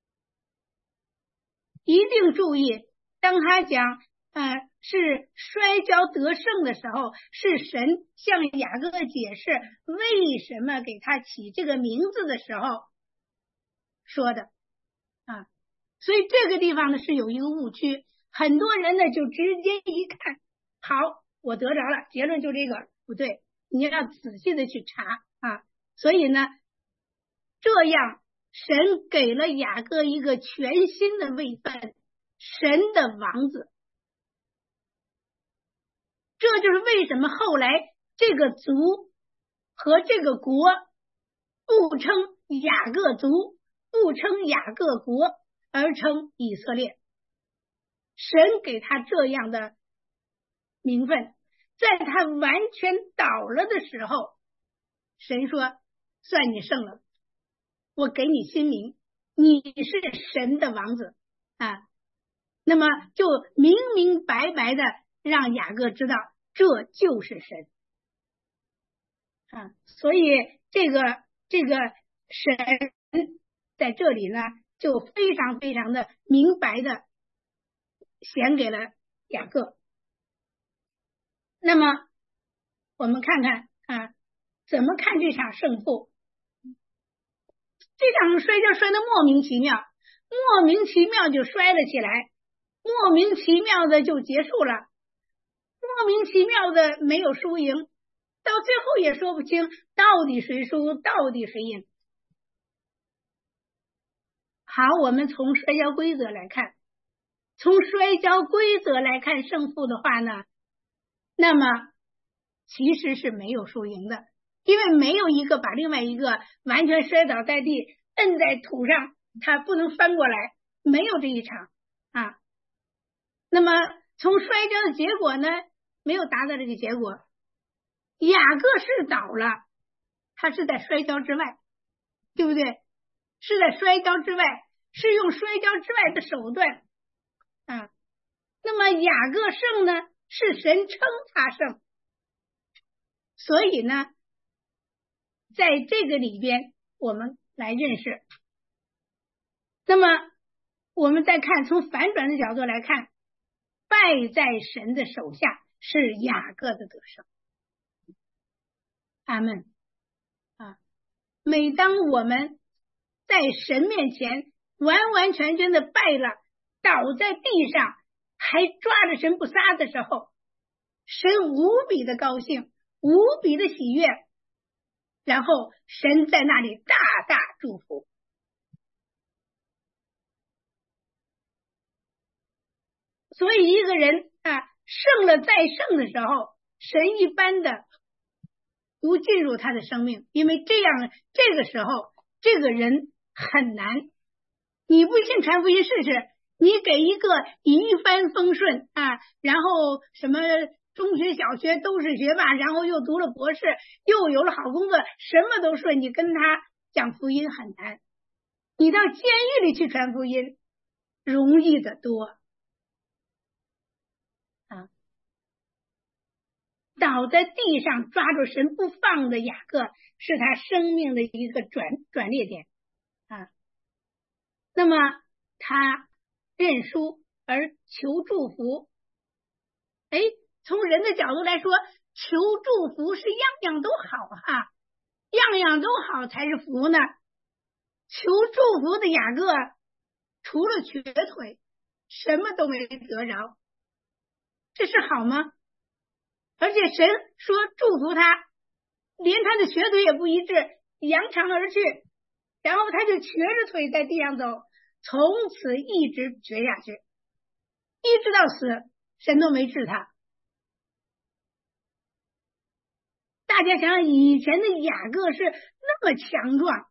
一定注意，当他讲是摔跤得胜的时候，是神向雅各解释为什么给他起这个名字的时候说的所以这个地方呢是有一个误区，很多人呢就直接一看，好，我得着了，结论就这个，不对，你要仔细的去查所以呢，这样神给了雅各一个全新的位分，神的王子。这就是为什么后来这个族和这个国不称雅各族，不称雅各国，而称以色列。神给他这样的名分，在他完全倒了的时候，神说算你胜了，我给你新名，你是神的王子那么就明明白白的让雅各知道这就是神所以这个神在这里呢就非常非常的明白的显给了雅各。那么我们看看怎么看这场胜负。这场摔跤摔得莫名其妙，莫名其妙就摔了起来，莫名其妙的就结束了，莫名其妙的没有输赢，到最后也说不清到底谁输，到底谁赢。好，我们从摔跤规则来看，胜负的话呢，那么其实是没有输赢的，因为没有一个把另外一个完全摔倒在地，摁在土上，他不能翻过来，没有这一场那么从摔跤的结果呢，没有达到这个结果。雅各是倒了，他是在摔跤之外，对不对？是在摔跤之外，是用摔跤之外的手段那么雅各胜呢，是神称他胜。所以呢，在这个里边我们来认识。那么我们再看，从反转的角度来看，败在神的手下是雅各的得胜。阿们每当我们在神面前完完全全的败了，倒在地上还抓着神不撒的时候，神无比的高兴，无比的喜悦，然后神在那里大大祝福。 所以一个人啊胜了再胜的时候，神一般的不进入他的生命，因为这个时候这个人很难。你不信传福音试试，你给一个一帆风顺啊，然后什么中学小学都是学霸，然后又读了博士，又有了好工作，什么都顺，你跟他讲福音很难。你到监狱里去传福音容易得多啊！倒在地上抓住神不放的雅各，是他生命的一个转捩点啊。那么他认输而求祝福，从人的角度来说，求祝福是样样都好哈，样样都好才是福呢。求祝福的雅各除了瘸腿什么都没得着，这是好吗？而且神说祝福他，连他的瘸腿也不医治，扬长而去，然后他就瘸着腿在地上走，从此一直瘸下去，一直到死，神都没治他。大家想想，以前的雅各是那么强壮，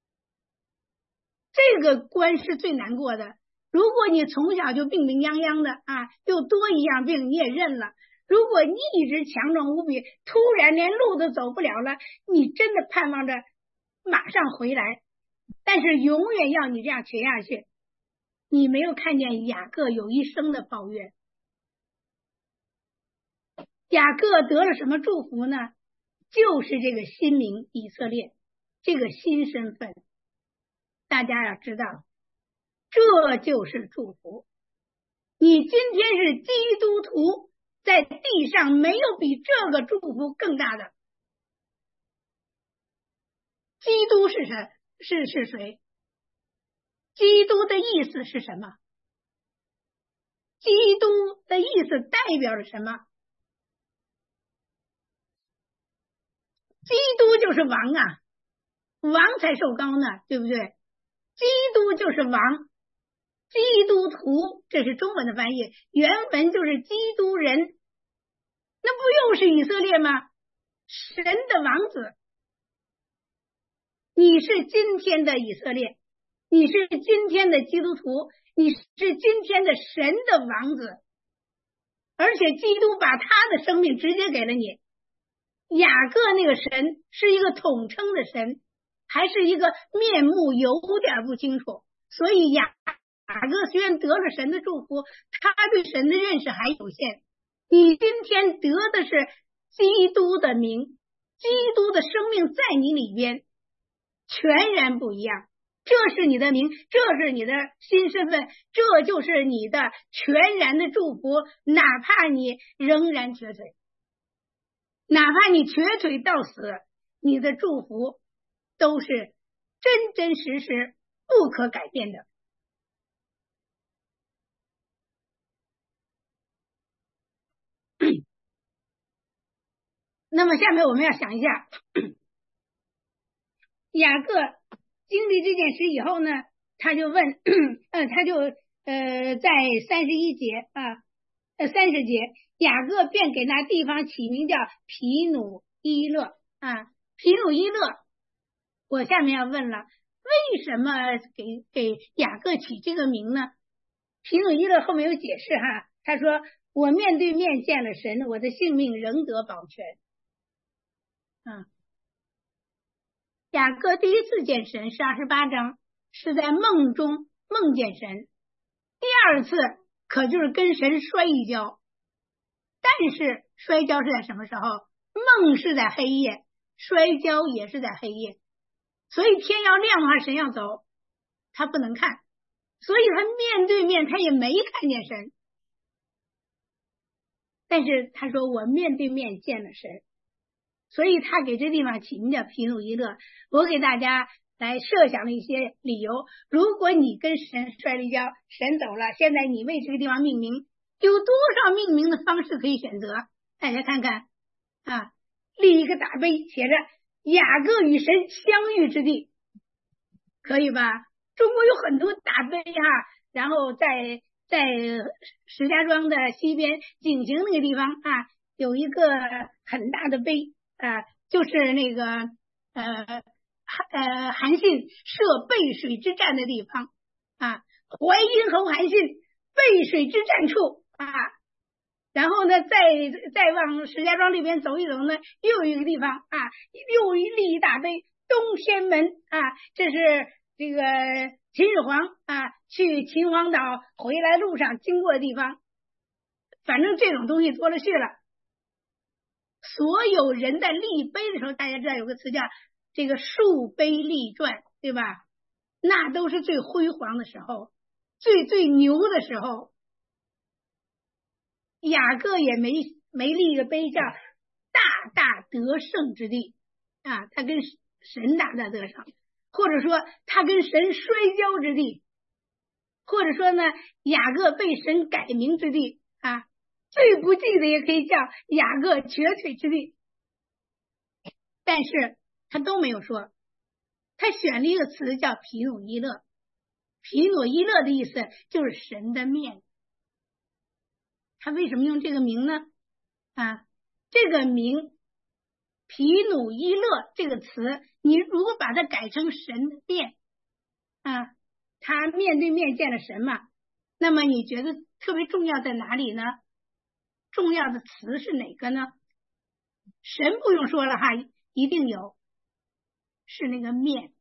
这个关是最难过的。如果你从小就病病殃殃的啊，又多一样病你也认了，如果你一直强壮无比，突然连路都走不了了，你真的盼望着马上回来，但是永远要你这样瘸下去。你没有看见雅各有一生的抱怨。雅各得了什么祝福呢？就是这个新名以色列，这个新身份。大家要知道，这就是祝福。你今天是基督徒，在地上没有比这个祝福更大的。基督是谁？是谁？基督的意思是什么？基督的意思代表着什么？基督就是王啊，王才受膏呢，对不对？基督就是王，基督徒这是中文的翻译，原文就是基督人，那不又是以色列吗？神的王子。你是今天的以色列，你是今天的基督徒，你是今天的神的王子，而且基督把他的生命直接给了你。雅各那个神是一个统称的神，还是一个面目有点不清楚，所以雅各虽然得了神的祝福，他对神的认识还有限。你今天得的是基督的名，基督的生命在你里边全然不一样，这是你的名，这是你的新身份，这就是你的全然的祝福。哪怕你仍然瘸腿，哪怕你瘸腿到死，你的祝福都是真真实实不可改变的。那么下面我们要想一下，雅各经历这件事以后呢，他就问他就在31节啊30节，雅各便给那地方起名叫毗努伊勒啊，毗努伊勒。我下面要问了，为什么给雅各起这个名呢？毗努伊勒后面有解释哈，他说我面对面见了神，我的性命仍得保全。雅各第一次见神是28章，是在梦中梦见神。第二次可就是跟神摔一跤，但是摔跤是在什么时候？梦是在黑夜，摔跤也是在黑夜，所以天要亮的话神要走，他不能看，所以他面对面他也没看见神，但是他说我面对面见了神，所以他给这地方起名叫毗努伊勒。我给大家来设想了一些理由，如果你跟神摔了一跤，神走了，现在你为这个地方命名，有多少命名的方式可以选择？大家看看啊，立一个大碑写着雅各与神相遇之地，可以吧？中国有很多大碑哈，然后在在石家庄的西边景行那个地方啊，有一个很大的碑啊，就是那个韩信设背水之战的地方啊，淮阴侯韩信背水之战处啊。然后呢，再往石家庄这边走一走呢，又有一个地方啊，又立一大碑东天门啊，这是这个秦始皇啊去秦皇岛回来路上经过的地方。反正这种东西多了去了。所有人在立碑的时候，大家知道有个词叫这个树碑立传，对吧？那都是最辉煌的时候，最牛的时候。雅各也没立一个碑叫大大得胜之地啊，他跟神大大得胜，或者说他跟神摔跤之地，或者说呢雅各被神改名之地啊，最不济的也可以叫雅各瘸腿之地。但是他都没有说，他选了一个词叫毗努伊勒。毗努伊勒的意思就是神的面。他为什么用这个名呢？啊，这个名毗努伊勒这个词，你如果把它改成神的面啊，他面对面见了神嘛，那么你觉得特别重要在哪里呢？重要的词是哪个呢？神不用说了哈，一定有，是那个面。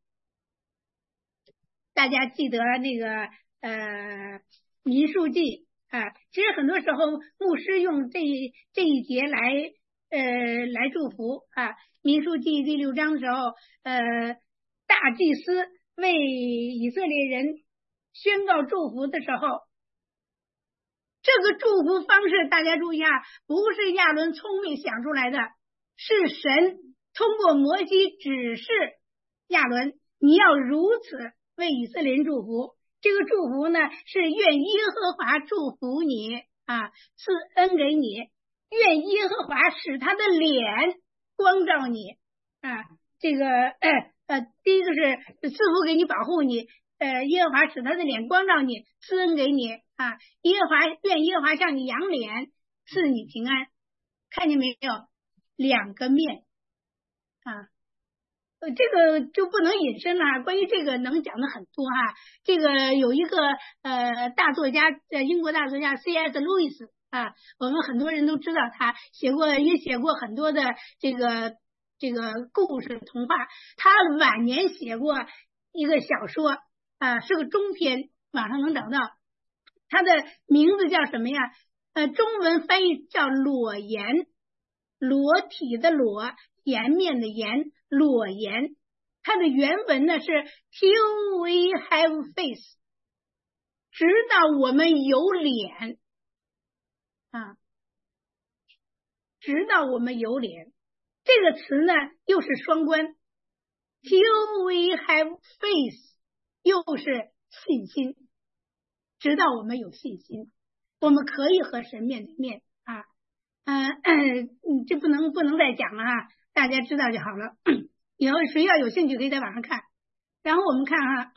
大家记得那个民数记啊，其实很多时候牧师用这一节来祝福啊。民数记第6章的时候，大祭司为以色列人宣告祝福的时候，这个祝福方式大家注意啊，不是亚伦聪明想出来的，是神通过摩西指示亚伦，你要如此为以色列人祝福。这个祝福呢，是愿耶和华祝福你啊，赐恩给你，愿耶和华使他的脸光照你啊。这个第一个是赐福给你，保护你，耶和华使他的脸光照你，赐恩给你啊。愿耶和华向你扬脸，赐你平安。看见没有？两个面啊。这个就不能引申了，关于这个能讲的很多哈。这个有一个大作家，英国大作家 C.S. 路易斯啊，我们很多人都知道他也写过很多的这个故事童话。他晚年写过一个小说啊，是个中篇，网上能找到。他的名字叫什么呀？中文翻译叫裸颜，裸体的裸，颜面的颜，裸颜。它的原文呢是 Till we have face， 直到我们有脸啊，直到我们有脸。这个词呢又是双关， Till we have face 又是信心，直到我们有信心，我们可以和神面对面啊。这不能再讲了哈，大家知道就好了。以后谁要有兴趣可以在网上看。然后我们看哈，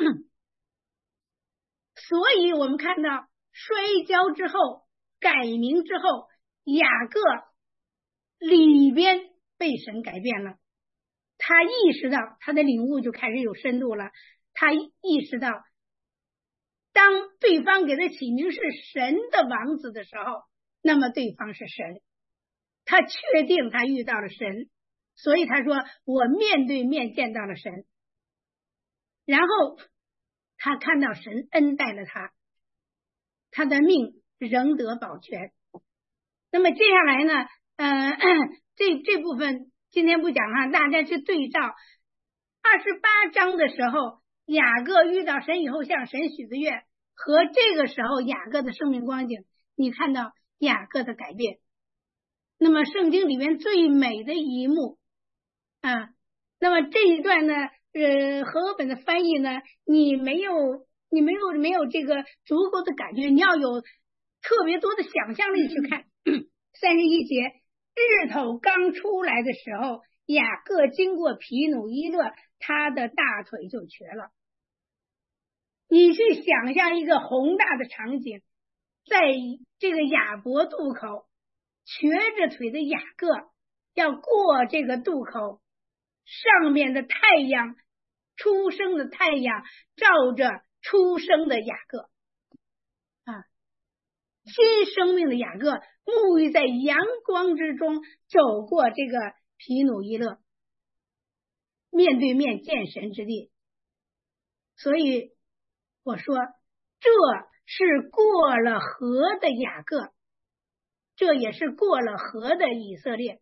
所以我们看到摔跤之后，改名之后，雅各里边被神改变了，他意识到他的领悟就开始有深度了。他意识到当对方给他起名是神的王子的时候，那么对方是神，他确定他遇到了神，所以他说我面对面见到了神。然后他看到神恩待了他，他的命仍得保全。那么接下来呢这部分今天不讲哈，大家去对照28章的时候，雅各遇到神以后向神许的愿，和这个时候雅各的生命光景，你看到雅各的改变。那么圣经里面最美的一幕啊，那么这一段呢和合本的翻译呢，你没有这个足够的感觉，你要有特别多的想象力去看。31节，日头刚出来的时候，雅各经过毗努伊勒，他的大腿就瘸了。你去想象一个宏大的场景， 在这个雅伯渡口，瘸着腿的雅各要过这个渡口，上面的太阳，出生的太阳照着出生的雅各啊，新生命的雅各沐浴在阳光之中，走过这个皮努伊勒，面对面见神之地。所以我说，这是过了河的雅各，这也是过了河的以色列。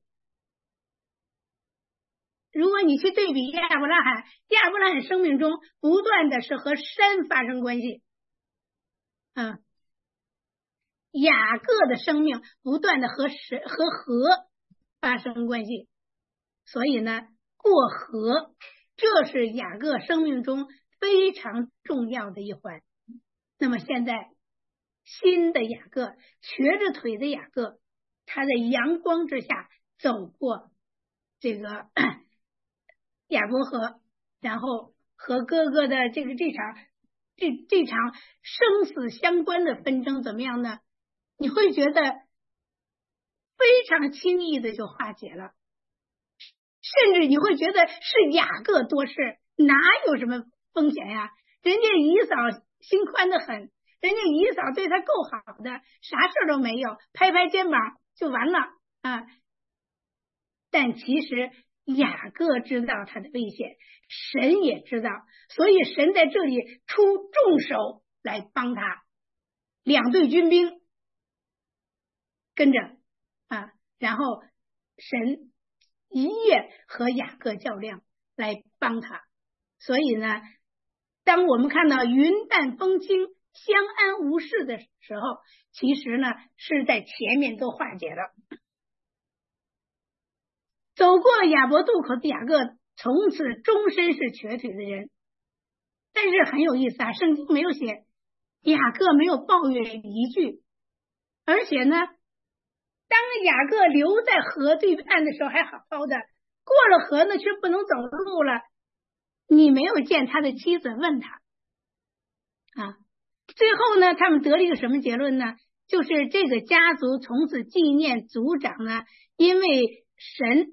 如果你去对比亚伯拉罕，亚伯拉罕生命中不断的是和山发生关系，雅各的生命不断的和河发生关系。所以呢，过河这是雅各生命中非常重要的一环。那么现在新的雅各，瘸着腿的雅各，他在阳光之下走过这个雅伯河，然后和哥哥的这场生死相关的纷争怎么样呢？你会觉得非常轻易的就化解了，甚至你会觉得是雅各多事，哪有什么风险呀？人家以扫心宽得很，人家以扫对他够好的，啥事都没有，拍拍肩膀就完了啊。但其实雅各知道他的危险，神也知道，所以神在这里出重手来帮他。两队军兵跟着啊，然后神一夜和雅各较量来帮他。所以呢，当我们看到云淡风轻相安无事的时候，其实呢是在前面都化解了。走过雅伯渡口的雅各从此终身是瘸腿的人。但是很有意思啊，圣经没有写雅各没有抱怨一句，而且呢，当雅各留在河对岸的时候还好好的，过了河呢却不能走路了，你没有见他的妻子问他啊。最后呢，他们得了一个什么结论呢？就是这个家族从此纪念族长呢，因为神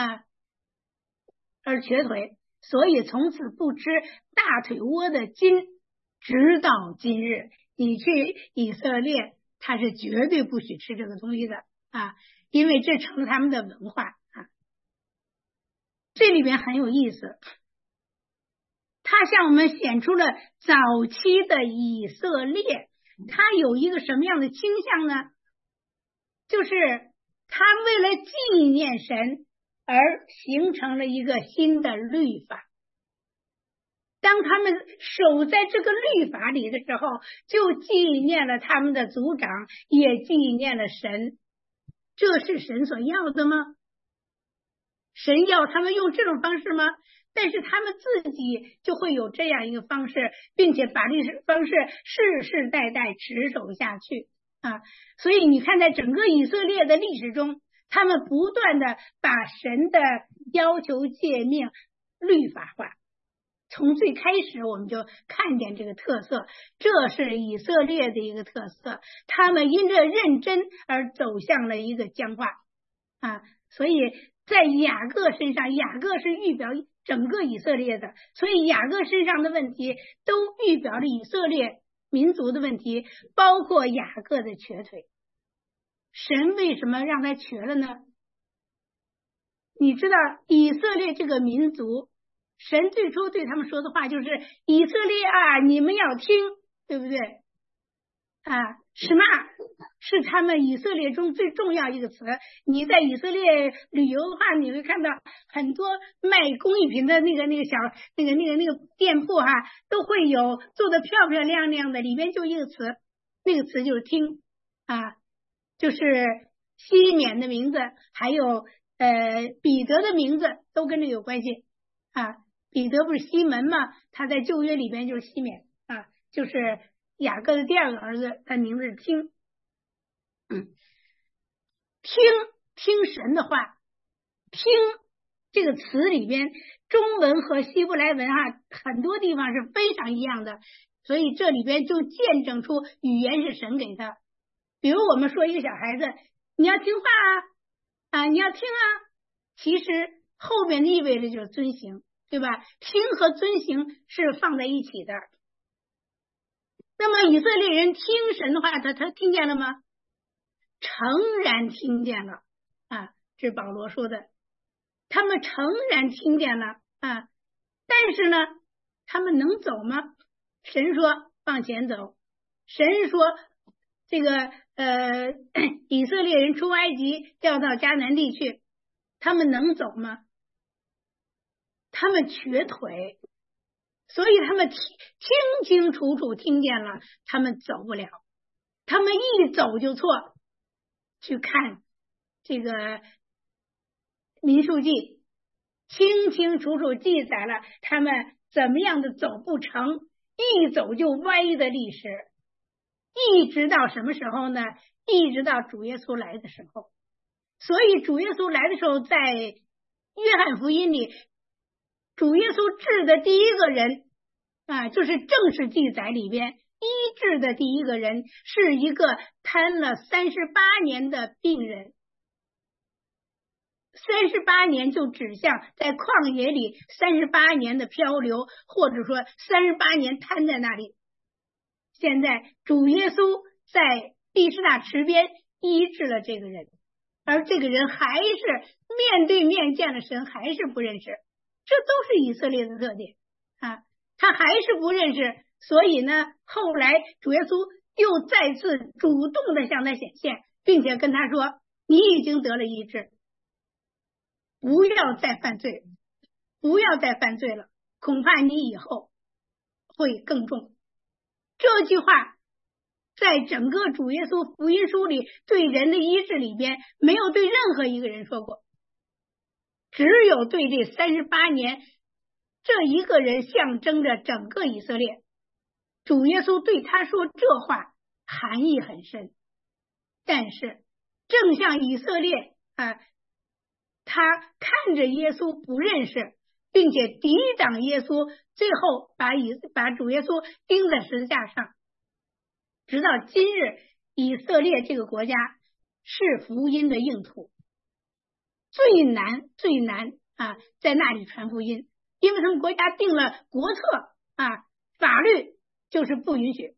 而瘸腿，所以从此不吃大腿窝的筋，直到今日。你去以色列，他是绝对不许吃这个东西的啊，因为这成了他们的文化啊。这里边很有意思，他向我们显出了早期的以色列，他有一个什么样的倾向呢？就是他为了纪念神而形成了一个新的律法。当他们守在这个律法里的时候，就纪念了他们的族长，也纪念了神。这是神所要的吗？神要他们用这种方式吗？但是他们自己就会有这样一个方式，并且把这个方式世世代代持守下去啊！所以你看，在整个以色列的历史中，他们不断的把神的要求诫命律法化。从最开始我们就看见这个特色，这是以色列的一个特色，他们因着认真而走向了一个僵化啊！所以在雅各身上，雅各是预表整个以色列的，所以雅各身上的问题都预表了以色列民族的问题，包括雅各的瘸腿。神为什么让他瘸了呢？你知道以色列这个民族，神最初对他们说的话就是以色列啊，你们要听，对不对啊？什么是他们以色列中最重要一个词？你在以色列旅游的话，你会看到很多卖工艺品的那个小那个店铺哈，都会有做的漂漂亮亮的，里面就一个词，那个词就是听啊，就是西缅的名字，还有彼得的名字都跟这有关系啊。彼得不是西门吗？他在旧约里边就是西缅啊，就是雅各的第二个儿子，他名字是听。听神的话，听这个词里边，中文和希伯来文很多地方是非常一样的，所以这里边就见证出语言是神给他比如我们说一个小孩子，你要听话你要听啊，其实后面意味着就是遵行，对吧？听和遵行是放在一起的。那么以色列人听神的话，他听见了吗？诚然听见了这是保罗说的，他们诚然听见了但是呢，他们能走吗？神说往前走，神说这个以色列人出埃及要到迦南地去，他们能走吗？他们瘸腿，所以他们清清楚楚听见了，他们走不了，他们一走就错。去看这个民数记，清清楚楚记载了他们怎么样的走不成，一走就歪的历史，一直到什么时候呢？一直到主耶稣来的时候。所以主耶稣来的时候，在约翰福音里，主耶稣治的第一个人就是正式记载里边医治的第一个人是一个瘫了38年的病人。38年就指向在旷野里38年的漂流，或者说38年瘫在那里。现在主耶稣在毕士大池边医治了这个人，而这个人还是面对面见了神，还是不认识。这都是以色列的特点他还是不认识。所以呢，后来主耶稣又再次主动的向他显现，并且跟他说，你已经得了医治，不要再犯罪，不要再犯罪了，恐怕你以后会更重。这句话在整个主耶稣福音书里对人的医治里边没有对任何一个人说过，只有对这38年这一个人象征着整个以色列。主耶稣对他说这话含义很深，但是正像以色列他看着耶稣不认识，并且抵挡耶稣，最后把主耶稣钉在十字架上。直到今日，以色列这个国家是福音的硬土，最难在那里传福音，因为他们国家定了国策法律就是不允许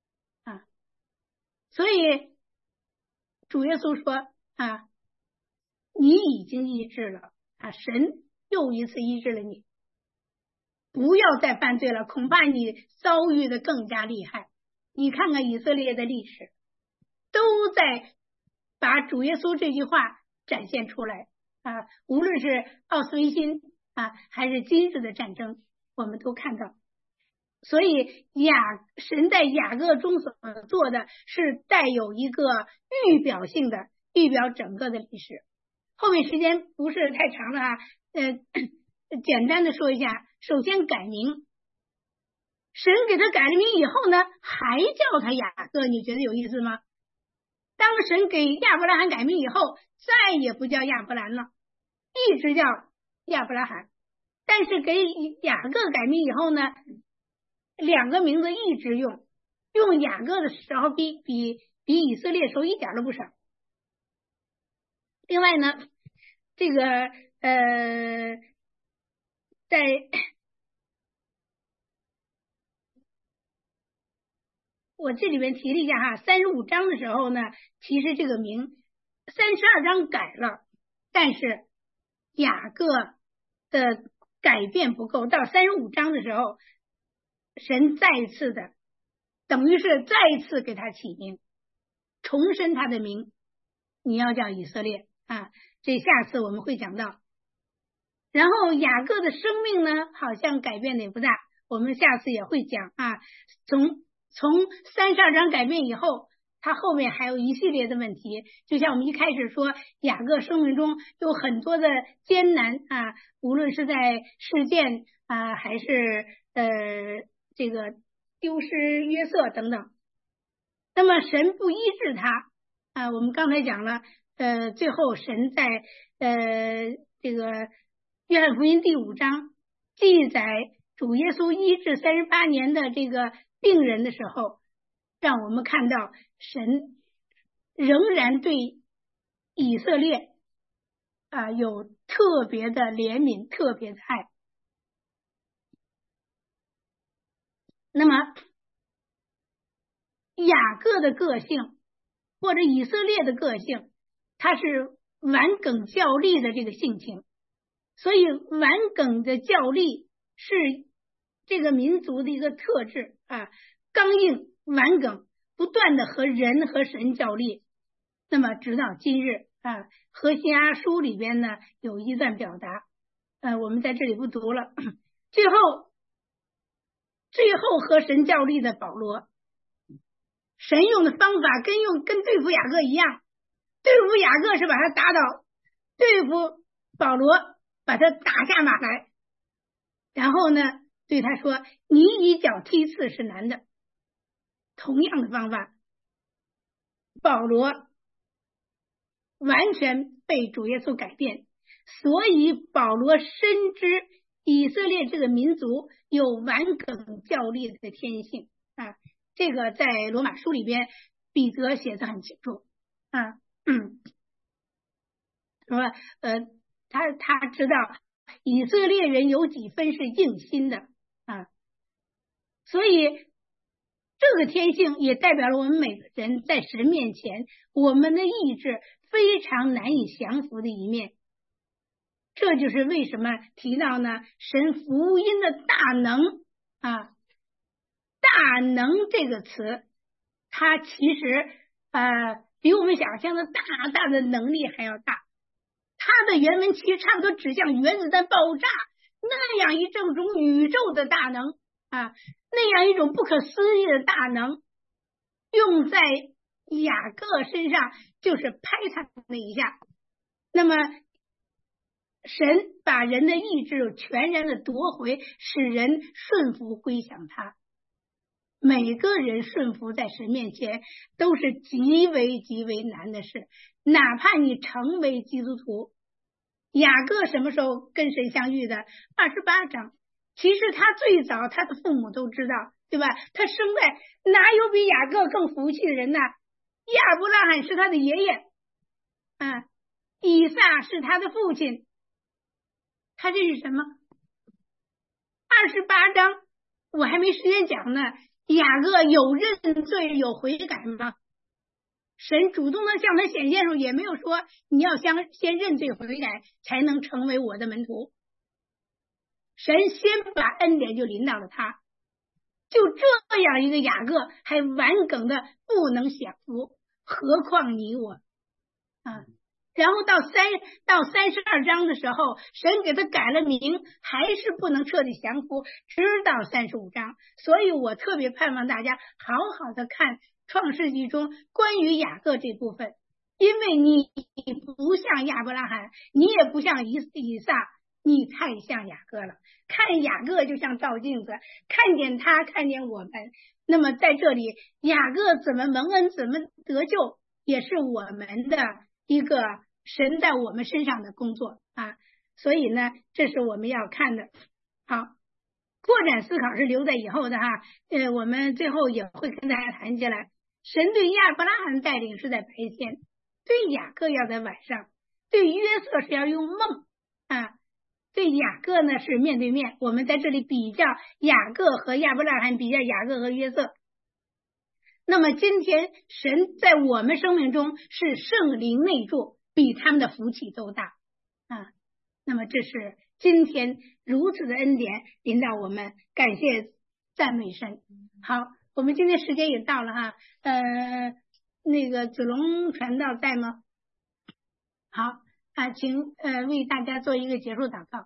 所以主耶稣说你已经医治了神又一次医治了你，不要再犯罪了，恐怕你遭遇的更加厉害。你看看以色列的历史，都在把主耶稣这句话展现出来无论是奥斯维辛还是今日的战争，我们都看到。所以神在雅各中所做的是带有一个预表性的，预表整个的历史。后面时间不是太长了简单的说一下。首先改名，神给他改了名以后呢，还叫他雅各，你觉得有意思吗？当神给亚伯拉罕改名以后，再也不叫亚伯兰了，一直叫亚伯拉罕。但是给雅各改名以后呢，两个名字一直用雅各的时候比以色列时候一点都不少。另外呢，这个在我这里面提了一下35章的时候呢，其实这个名32章改了，但是雅各的改变不够，到35章的时候，神再次的等于是再次给他起名，重申他的名，你要叫以色列这下次我们会讲到。然后雅各的生命呢，好像改变的也不大，我们下次也会讲从32章改变以后，他后面还有一系列的问题，就像我们一开始说，雅各生命中有很多的艰难无论是在事件还是这个丢失约瑟等等。那么神不医治他我们刚才讲了最后神在这个约翰福音第5章记载主耶稣医治38年的这个病人的时候，让我们看到神仍然对以色列有特别的怜悯，特别的爱。那么雅各的个性或者以色列的个性，他是顽梗较力的这个性情，所以顽梗的较力是这个民族的一个特质刚硬顽梗，不断的和人和神较力。那么直到今日何西阿书里边呢有一段表达我们在这里不读了。最后和神较力的保罗，神用的方法跟对付雅各一样，对付雅各是把他打倒，对付保罗把他打下马来，然后呢对他说你以脚踢刺是难的。同样的方法，保罗完全被主耶稣改变，所以保罗深知以色列这个民族有顽梗较力的天性这个在罗马书里边彼得写得很清楚说他知道以色列人有几分是硬心的所以这个天性也代表了我们每个人在神面前我们的意志非常难以降服的一面。这就是为什么提到呢神福音的大能大能这个词，它其实比我们想象的大的能力还要大。它的原文其实差不多指向原子弹爆炸那样一种宇宙的大能那样一种不可思议的大能，用在雅各身上就是拍他那一下。那么神把人的意志全然的夺回，使人顺服归向他。每个人顺服在神面前都是极为极为难的事，哪怕你成为基督徒。雅各什么时候跟神相遇的？28章。其实他最早他的父母都知道，对吧？他生在哪有比雅各更福气的人呢？亚伯拉罕是他的爷爷以撒是他的父亲。他这是什么？28章我还没时间讲呢。雅各有认罪有悔改吗？神主动的向他显现的时候也没有说你要先认罪悔改才能成为我的门徒。神先把恩典就临到了他，就这样一个雅各还顽梗的不能降服，何况你我然后到32章的时候，神给他改了名，还是不能彻底降服，直到35章。所以我特别盼望大家好好的看创世纪中关于雅各这部分，因为你不像亚伯拉罕，你也不像以撒，你太像雅各了。看雅各就像照镜子，看见他看见我们。那么在这里雅各怎么蒙恩怎么得救，也是我们的一个神在我们身上的工作所以呢这是我们要看的。好，扩展思考是留在以后的我们最后也会跟大家谈起来。神对亚伯拉罕的带领是在白天，对雅各要在晚上，对约瑟是要用梦对雅各呢是面对面。我们在这里比较雅各和亚伯拉罕，比较雅各和约瑟。那么今天神在我们生命中是圣灵内住，比他们的福气都大那么这是今天如此的恩典临到我们，感谢赞美神。好，我们今天时间也到了那个子龙传道在吗？好请为大家做一个结束祷告。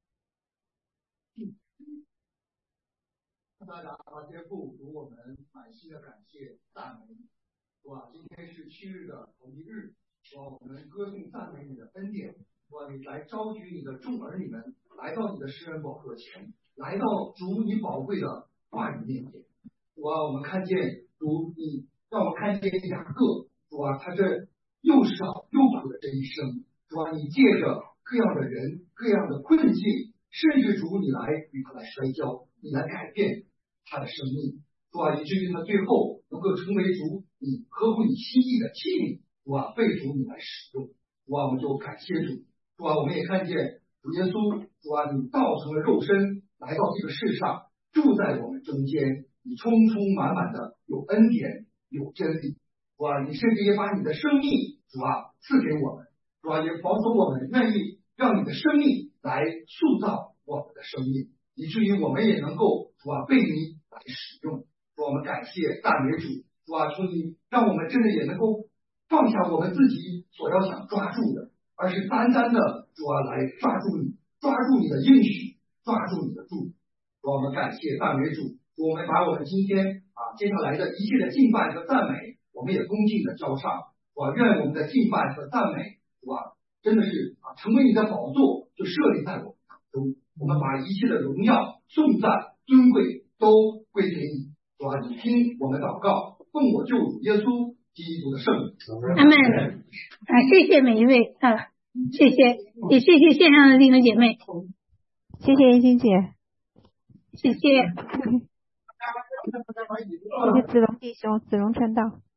大家天父，主我们满心的感谢赞美你，是吧？今天是7日的头一日，是吧？我们歌颂赞美你的恩典，是吧？你来召集你的众儿女们来到你的施恩宝座前，来到主你宝贵的话语面前，是吧？我们看见主你让我们看见雅各，是吧？他这又少又苦的这一生，是吧？你借着各样的人各样的困境，甚至主你来与他来摔跤，你来改变他的生命，是吧？以至于他最后能够成为主你合乎你心意的器皿，主啊，被主你来使用。主啊，我们就感谢主。主啊，我们也看见主耶稣，主啊，你道成了肉身来到这个世上，住在我们中间，你充充满满的有恩典有真理。主啊，你甚至也把你的生命，主啊，赐给我们。主啊，也保守我们愿意让你的生命来塑造我们的生命，以至于我们也能够，主啊，被你来使用。主啊，我们感谢赞美主。主啊，求你让我们真的也能够放下我们自己所要想抓住的，而是单单的，主啊，来抓住你，抓住你的应许，抓住你的祝福。主啊，我们感谢赞美主。主，我们把我们今天接下来的一切的敬拜和赞美，我们也恭敬的交上。主啊，愿我们的敬拜和赞美，主啊，真的是成为你的宝座，就设立在我们当中。我们把一切的荣耀、颂赞、尊贵都归给你。主啊，你听我们祷告，奉我救主耶稣基督的圣名。 阿门。谢谢每一位谢谢，也谢谢线上的弟兄姐妹， 谢谢燕欣姐， 谢谢。 谢谢子龙弟兄，子龙传道。